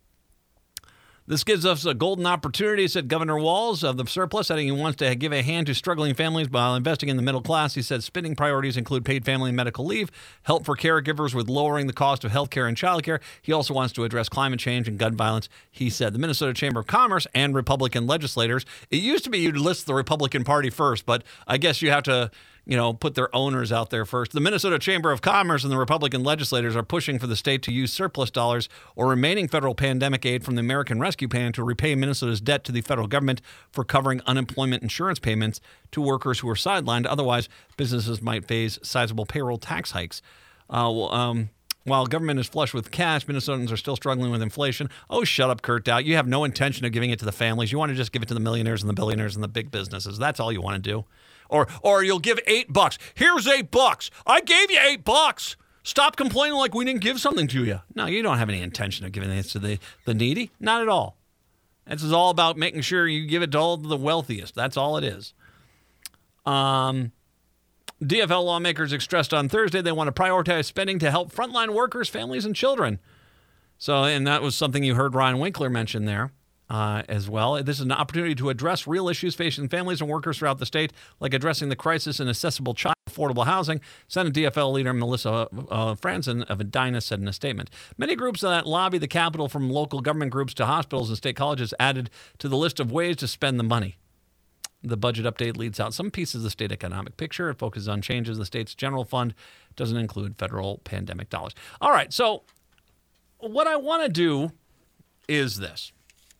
This gives us a golden opportunity, said Governor Walz of the surplus, adding he wants to give a hand to struggling families while investing in the middle class. He said spending priorities include paid family and medical leave, help for caregivers with lowering the cost of health care and child care. He also wants to address climate change and gun violence. He said the Minnesota Chamber of Commerce and Republican legislators, it used to be you'd list the Republican Party first, but I guess you have to you know, put their owners out there first. The Minnesota Chamber of Commerce and the Republican legislators are pushing for the state to use surplus dollars or remaining federal pandemic aid from the American Rescue Plan to repay Minnesota's debt to the federal government for covering unemployment insurance payments to workers who are sidelined. Otherwise, businesses might face sizable payroll tax hikes. Uh, well, um, while government is flush with cash, Minnesotans are still struggling with inflation. Oh, shut up, Kurt Dowd. You have no intention of giving it to the families. You want to just give it to the millionaires and the billionaires and the big businesses. That's all you want to do. Or or you'll give eight bucks. Here's eight bucks. I gave you eight bucks. Stop complaining like we didn't give something to you. No, you don't have any intention of giving this to the, the needy. Not at all. This is all about making sure you give it to all the wealthiest. That's all it is. Um, D F L lawmakers expressed on Thursday they want to prioritize spending to help frontline workers, families, and children. So, and that was something you heard Ryan Winkler mention there. Uh, as well. This is an opportunity to address real issues facing families and workers throughout the state, like addressing the crisis in accessible child affordable housing, Senate D F L leader Melissa uh, Franzen of Edina said in a statement. Many groups that lobby the Capitol, from local government groups to hospitals and state colleges, added to the list of ways to spend the money. The budget update leads out some pieces of the state economic picture. It focuses on changes in the state's general fund. It doesn't include federal pandemic dollars. All right, so what I want to do is this.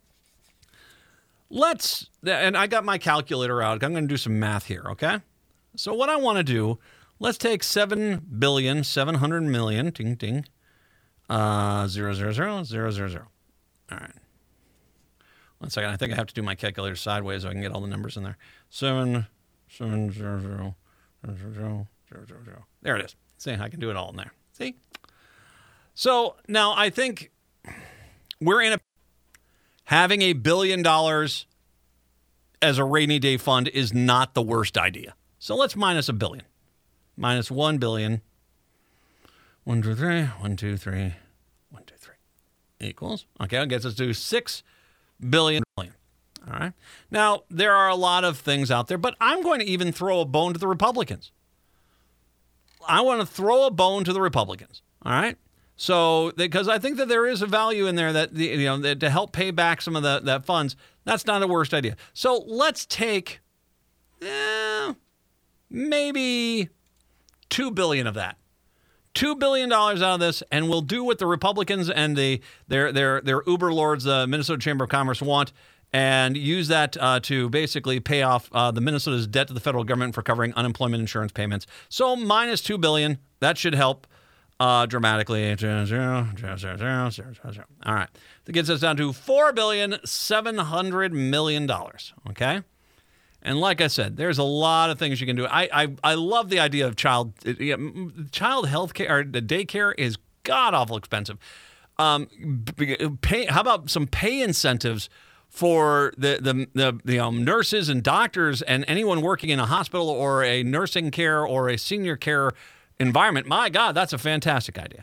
Let's, and I got my calculator out. I'm going to do some math here, okay? So what I want to do, let's take seven billion seven hundred million, ding, ding, uh, zero, zero, zero, zero, zero, zero. All right. One second. I think I have to do my calculator sideways so I can get all the numbers in there. Seven, seven, zero, zero, zero, zero, zero, zero, zero. There it is. See, I can do it all in there. See? So now I think we're in a Having a billion dollars as a rainy day fund is not the worst idea. So let's minus a billion. Minus one billion. One, two, three. One, two, three. One, two, three. Equals. Okay, that gets us to six billion. All right. Now, there are a lot of things out there, but I'm going to even throw a bone to the Republicans. I want to throw a bone to the Republicans. All right. So, because I think that there is a value in there that, you know, that to help pay back some of the that funds, that's not a worst idea. So let's take, eh, maybe two billion dollars of that, two billion dollars out of this, and we'll do what the Republicans and the their their their Uber lords, the Minnesota Chamber of Commerce, want, and use that uh, to basically pay off uh, the Minnesota's debt to the federal government for covering unemployment insurance payments. So minus two billion dollars, that should help. Uh, dramatically. Zero, zero, zero, zero, zero, zero, zero. All right. That gets us down to four billion seven hundred million dollars. Okay? And like I said, there's a lot of things you can do. I I, I love the idea of child yeah, child health care, or the daycare is god-awful expensive. Um, pay, how about some pay incentives for the the the, the um, nurses and doctors and anyone working in a hospital or a nursing care or a senior care environment? My God, that's a fantastic idea.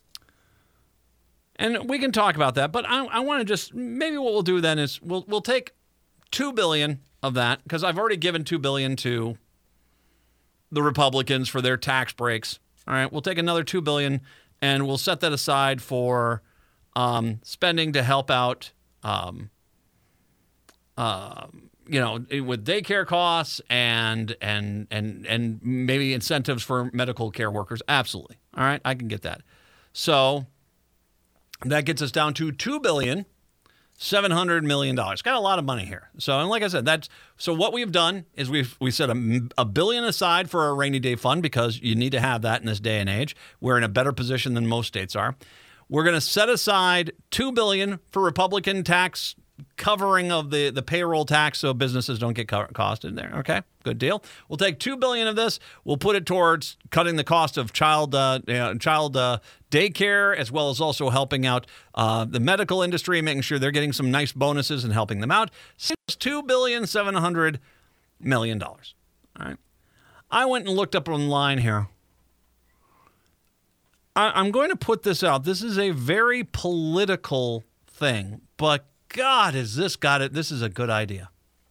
And we can talk about that, but I, I want to just, maybe what we'll do then is we'll we'll take two billion dollars of that, because I've already given two billion dollars to the Republicans for their tax breaks. All right, we'll take another two billion dollars and we'll set that aside for um, spending to help out um, uh, you know, with daycare costs and and and and maybe incentives for medical care workers. Absolutely. All right, I can get that. So that gets us down to two billion seven hundred million dollars. Got a lot of money here. So, and like I said, that's so what we've done is we've we set a, a billion aside for a rainy day fund, because you need to have that in this day and age. We're in a better position than most states are. We're going to set aside two billion dollars for Republican tax covering of the, the payroll tax, so businesses don't get co- costed there. Okay, good deal. We'll take two billion dollars of this. We'll put it towards cutting the cost of child uh, you know, child uh, daycare, as well as also helping out uh, the medical industry, making sure they're getting some nice bonuses and helping them out. So it's two billion seven hundred million dollars. All right. I went and looked up online here. I, I'm going to put this out. This is a very political thing, but God, has this got it? This is a good idea.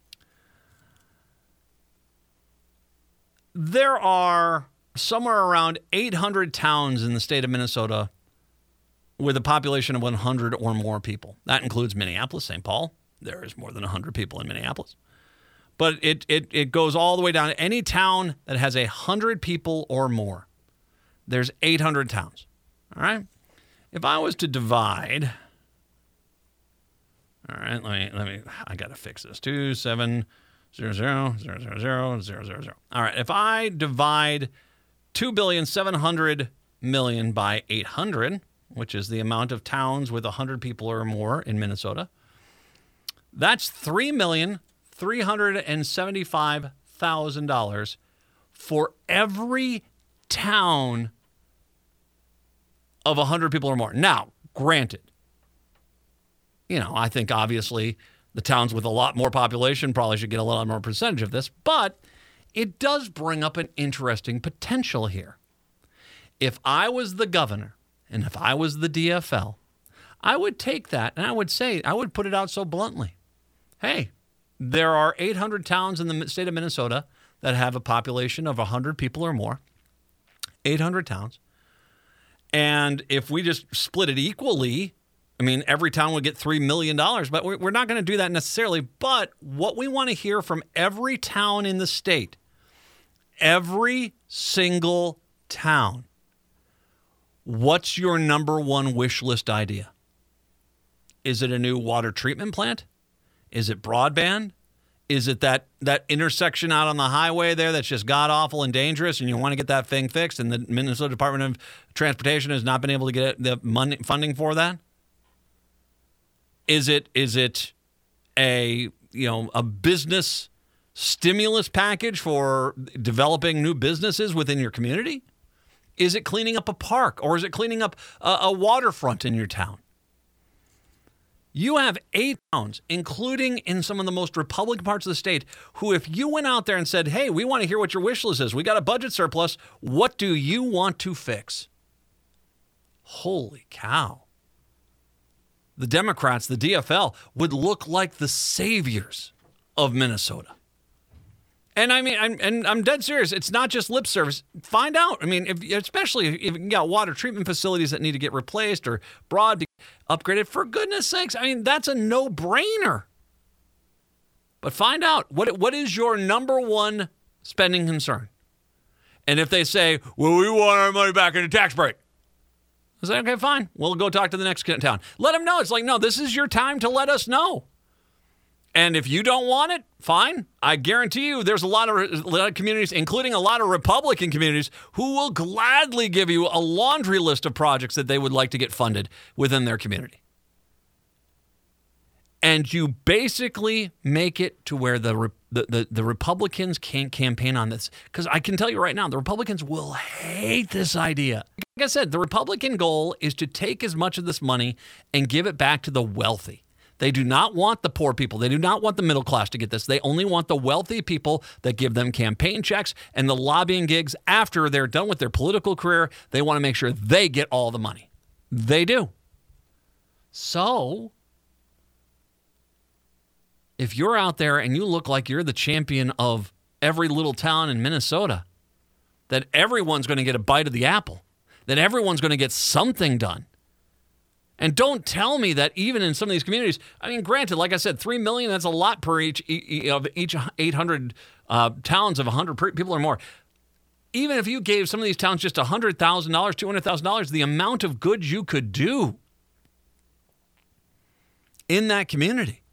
There are somewhere around eight hundred towns in the state of Minnesota with a population of one hundred or more people. That includes Minneapolis, Saint Paul. There is more than one hundred people in Minneapolis. but it, it, it goes all the way down to any town that has one hundred people or more. There's eight hundred towns. All right? If I was to divide... All right, let me, let me, I got to fix this. Two, seven, zero, zero, zero, zero, zero, zero, zero, zero. All right, if I divide two billion seven hundred million by eight hundred, which is the amount of towns with one hundred people or more in Minnesota, that's three million three hundred seventy-five thousand dollars for every town of one hundred people or more. Now, granted, you know, I think obviously the towns with a lot more population probably should get a lot more percentage of this, but it does bring up an interesting potential here. If I was the governor and if I was the D F L, I would take that and I would say, I would put it out so bluntly. Hey, there are eight hundred towns in the state of Minnesota that have a population of one hundred people or more. eight hundred towns. And if we just split it equally, I mean, every town would get three million dollars, but we're not going to do that necessarily. But what we want to hear from every town in the state, every single town, what's your number one wish list idea? Is it a new water treatment plant? Is it broadband? Is it that, that intersection out on the highway there that's just god-awful and dangerous and you want to get that thing fixed and the Minnesota Department of Transportation has not been able to get the money, funding for that? Is it is it a you know a business stimulus package for developing new businesses within your community? Is it cleaning up a park or is it cleaning up a, a waterfront in your town? You have eight towns, including in some of the most Republican parts of the state, who if you went out there and said, hey, we want to hear what your wish list is. We got a budget surplus. What do you want to fix? Holy cow. The Democrats, the D F L, would look like the saviors of Minnesota. And I mean, I'm, and I'm dead serious. It's not just lip service. Find out. I mean, if, especially if you got water treatment facilities that need to get replaced or broad upgraded, for goodness sakes, I mean, that's a no-brainer. But find out, what what is your number one spending concern? And if they say, well, we want our money back in a tax break. I say, okay, fine. We'll go talk to the next town. Let them know. It's like, no, this is your time to let us know. And if you don't want it, fine. I guarantee you there's a lot of, a lot of communities, including a lot of Republican communities, who will gladly give you a laundry list of projects that they would like to get funded within their community. And you basically make it to where the the, the, the Republicans can't campaign on this. Because I can tell you right now, the Republicans will hate this idea. Like I said, the Republican goal is to take as much of this money and give it back to the wealthy. They do not want the poor people. They do not want the middle class to get this. They only want the wealthy people that give them campaign checks and the lobbying gigs after they're done with their political career. They want to make sure they get all the money. They do. So if you're out there and you look like you're the champion of every little town in Minnesota, that everyone's going to get a bite of the apple, that everyone's going to get something done. And don't tell me that even in some of these communities, I mean, granted, like I said, three million dollars, that's a lot per each of each eight hundred uh, towns of one hundred people or more. Even if you gave some of these towns just one hundred thousand dollars, two hundred thousand dollars, the amount of good you could do in that community.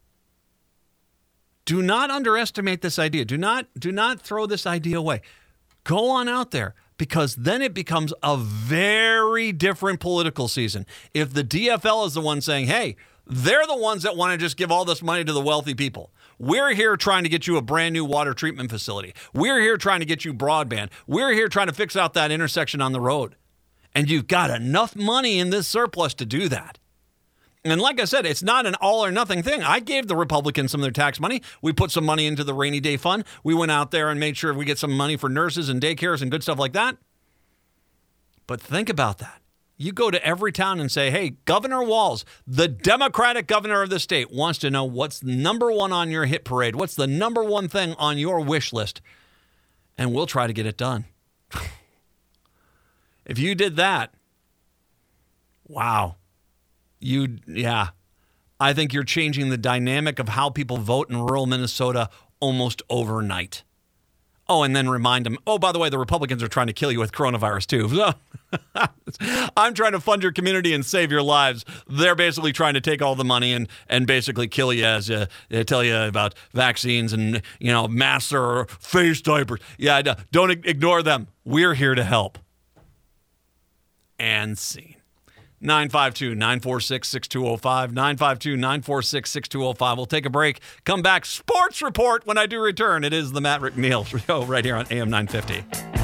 Do not underestimate this idea. Do not, do not throw this idea away. Go on out there. Because then it becomes a very different political season. If the D F L is the one saying, hey, they're the ones that want to just give all this money to the wealthy people. We're here trying to get you a brand new water treatment facility. We're here trying to get you broadband. We're here trying to fix out that intersection on the road. And you've got enough money in this surplus to do that. And like I said, it's not an all or nothing thing. I gave the Republicans some of their tax money. We put some money into the rainy day fund. We went out there and made sure we get some money for nurses and daycares and good stuff like that. But think about that. You go to every town and say, hey, Governor Walz, the Democratic governor of the state, wants to know what's number one on your hit parade. What's the number one thing on your wish list? And we'll try to get it done. If you did that, wow. You, yeah, I think you're changing the dynamic of how people vote in rural Minnesota almost overnight. Oh, and then remind them, oh, by the way, the Republicans are trying to kill you with coronavirus, too. I'm trying to fund your community and save your lives. They're basically trying to take all the money and, and basically kill you as uh, they tell you about vaccines and, you know, masks or face diapers. Yeah, don't ignore them. We're here to help. And scene. nine five two, nine four six, six two zero five, nine five two, nine four six, six two zero five. We'll take a break. Come back. Sports Report when I do return. It is the Matt McNeil Show right here on A M nine fifty.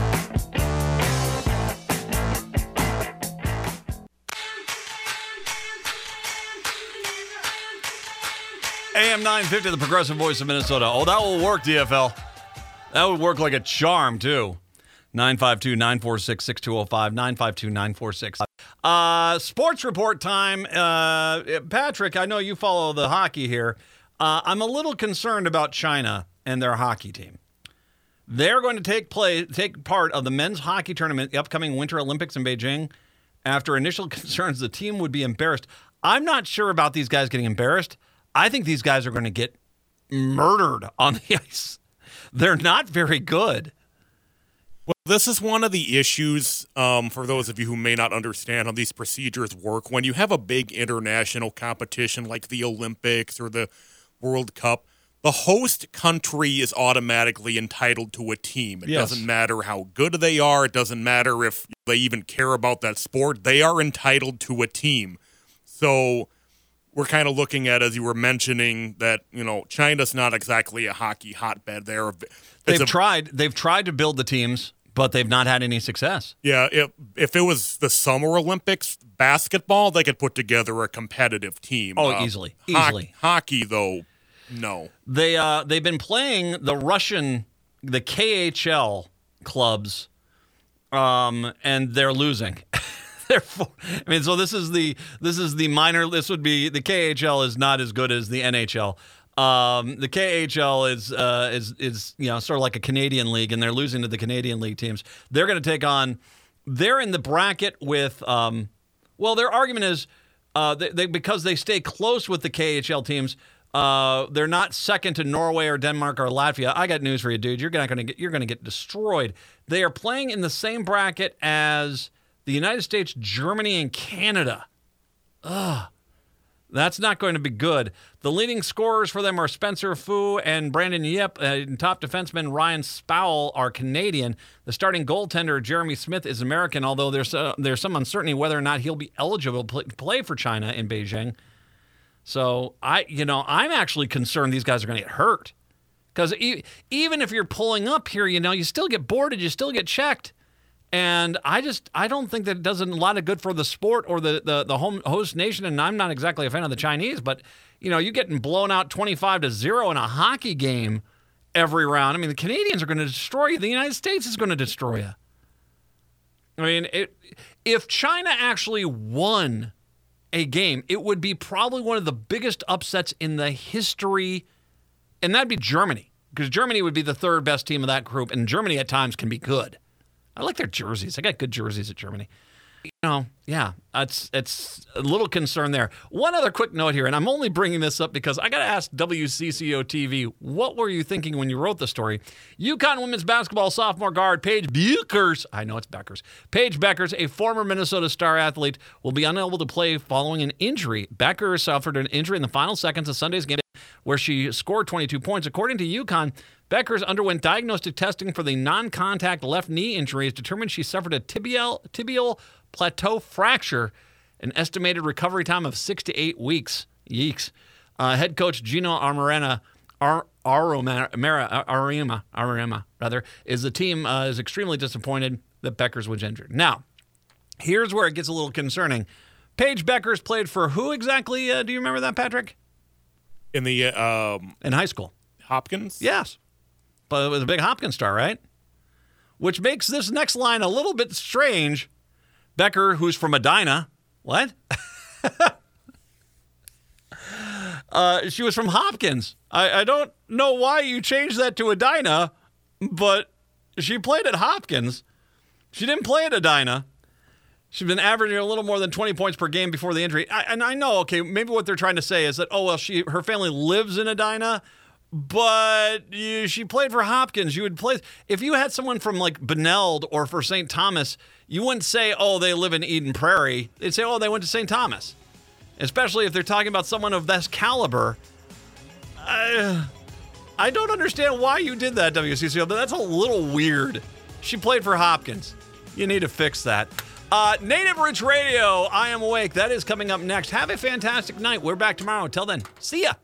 A M nine fifty, the progressive voice of Minnesota. Oh, that will work, D F L. That would work like a charm, too. nine five two, nine four six, six two zero five, nine five two, nine four six. Uh, sports report time. Uh, Patrick, I know you follow the hockey here. Uh, I'm a little concerned about China and their hockey team. They're going to take play, take part of the men's hockey tournament, the upcoming Winter Olympics in Beijing. After initial concerns, the team would be embarrassed. I'm not sure about these guys getting embarrassed. I think these guys are going to get murdered on the ice. They're not very good. Well, this is one of the issues, um, for those of you who may not understand how these procedures work. When you have a big international competition like the Olympics or the World Cup, the host country is automatically entitled to a team. It Yes. doesn't matter how good they are. It doesn't matter if they even care about that sport. They are entitled to a team. So we're kind of looking at, as you were mentioning, that, you know, China's not exactly a hockey hotbed there. They've a, tried. They've tried to build the teams, but they've not had any success. Yeah, if, if it was the Summer Olympics basketball, they could put together a competitive team. Oh, Uh, easily, ho- easily. Hockey, though, no. They uh, they've been playing the Russian, the K H L clubs, um, and they're losing. Therefore, I mean, so this is the this is the minor. This would be the K H L is not as good as the N H L. Um, the K H L is uh, is is you know sort of like a Canadian league, and they're losing to the Canadian league teams. They're going to take on. They're in the bracket with. Um, well, their argument is uh, they, they because they stay close with the K H L teams. Uh, they're not second to Norway or Denmark or Latvia. I got news for you, dude. You're not going to get. You're going to get destroyed. They are playing in the same bracket as the United States, Germany, and Canada. Ugh. That's not going to be good. The leading scorers for them are Spencer Fu and Brandon Yip. Uh, and top defenseman Ryan Spowell are Canadian. The starting goaltender Jeremy Smith is American, although there's uh, there's some uncertainty whether or not he'll be eligible to play for China in Beijing. So I, you know, I'm actually concerned these guys are going to get hurt because e- even if you're pulling up here, you know, you still get boarded, you still get checked. And I just, I don't think that it does a lot of good for the sport or the, the, the home host nation. And I'm not exactly a fan of the Chinese, but, you know, you're getting blown out twenty-five to zero in a hockey game every round. I mean, the Canadians are going to destroy you. The United States is going to destroy you. I mean, it, if China actually won a game, it would be probably one of the biggest upsets in the history. And that'd be Germany, because Germany would be the third best team of that group. And Germany at times can be good. I like their jerseys. I got good jerseys at Germany. You know, yeah, it's it's a little concern there. One other quick note here, and I'm only bringing this up because I got to ask W C C O T V, what were you thinking when you wrote the story? UConn women's basketball sophomore guard Paige Beckers, I know it's Beckers, Paige Beckers, a former Minnesota Star athlete, will be unable to play following an injury. Beckers suffered an injury in the final seconds of Sunday's game where she scored twenty-two points. According to UConn, Beckers underwent diagnostic testing for the non-contact left knee injury. It's determined she suffered a tibial, tibial plateau fracture, an estimated recovery time of six to eight weeks. Yeeks. Uh, head coach Gino Amarena, Ar- Aroma, Amara, Arima, Arima, rather, is the team uh, is extremely disappointed that Beckers was injured. Now, here's where it gets a little concerning. Paige Beckers played for who exactly? Uh, do you remember that, Patrick? In the uh, um, In high school. Hopkins? Yes. But it was a big Hopkins star, right? Which makes this next line a little bit strange. Becker, who's from Edina. What? uh, she was from Hopkins. I, I don't know why you changed that to Edina, but she played at Hopkins. She didn't play at Edina. She's been averaging a little more than twenty points per game before the injury. I, and I know, okay, maybe what they're trying to say is that, oh, well, she her family lives in Edina, but you, she played for Hopkins. You would play if you had someone from like Beneld or for Saint Thomas. You wouldn't say, "Oh, they live in Eden Prairie." They'd say, "Oh, they went to Saint Thomas." Especially if they're talking about someone of this caliber. I, I don't understand why you did that, W C C O, but that's a little weird. She played for Hopkins. You need to fix that. Uh, Native Roots Radio, I Am Awake. That is coming up next. Have a fantastic night. We're back tomorrow. Until then, see ya.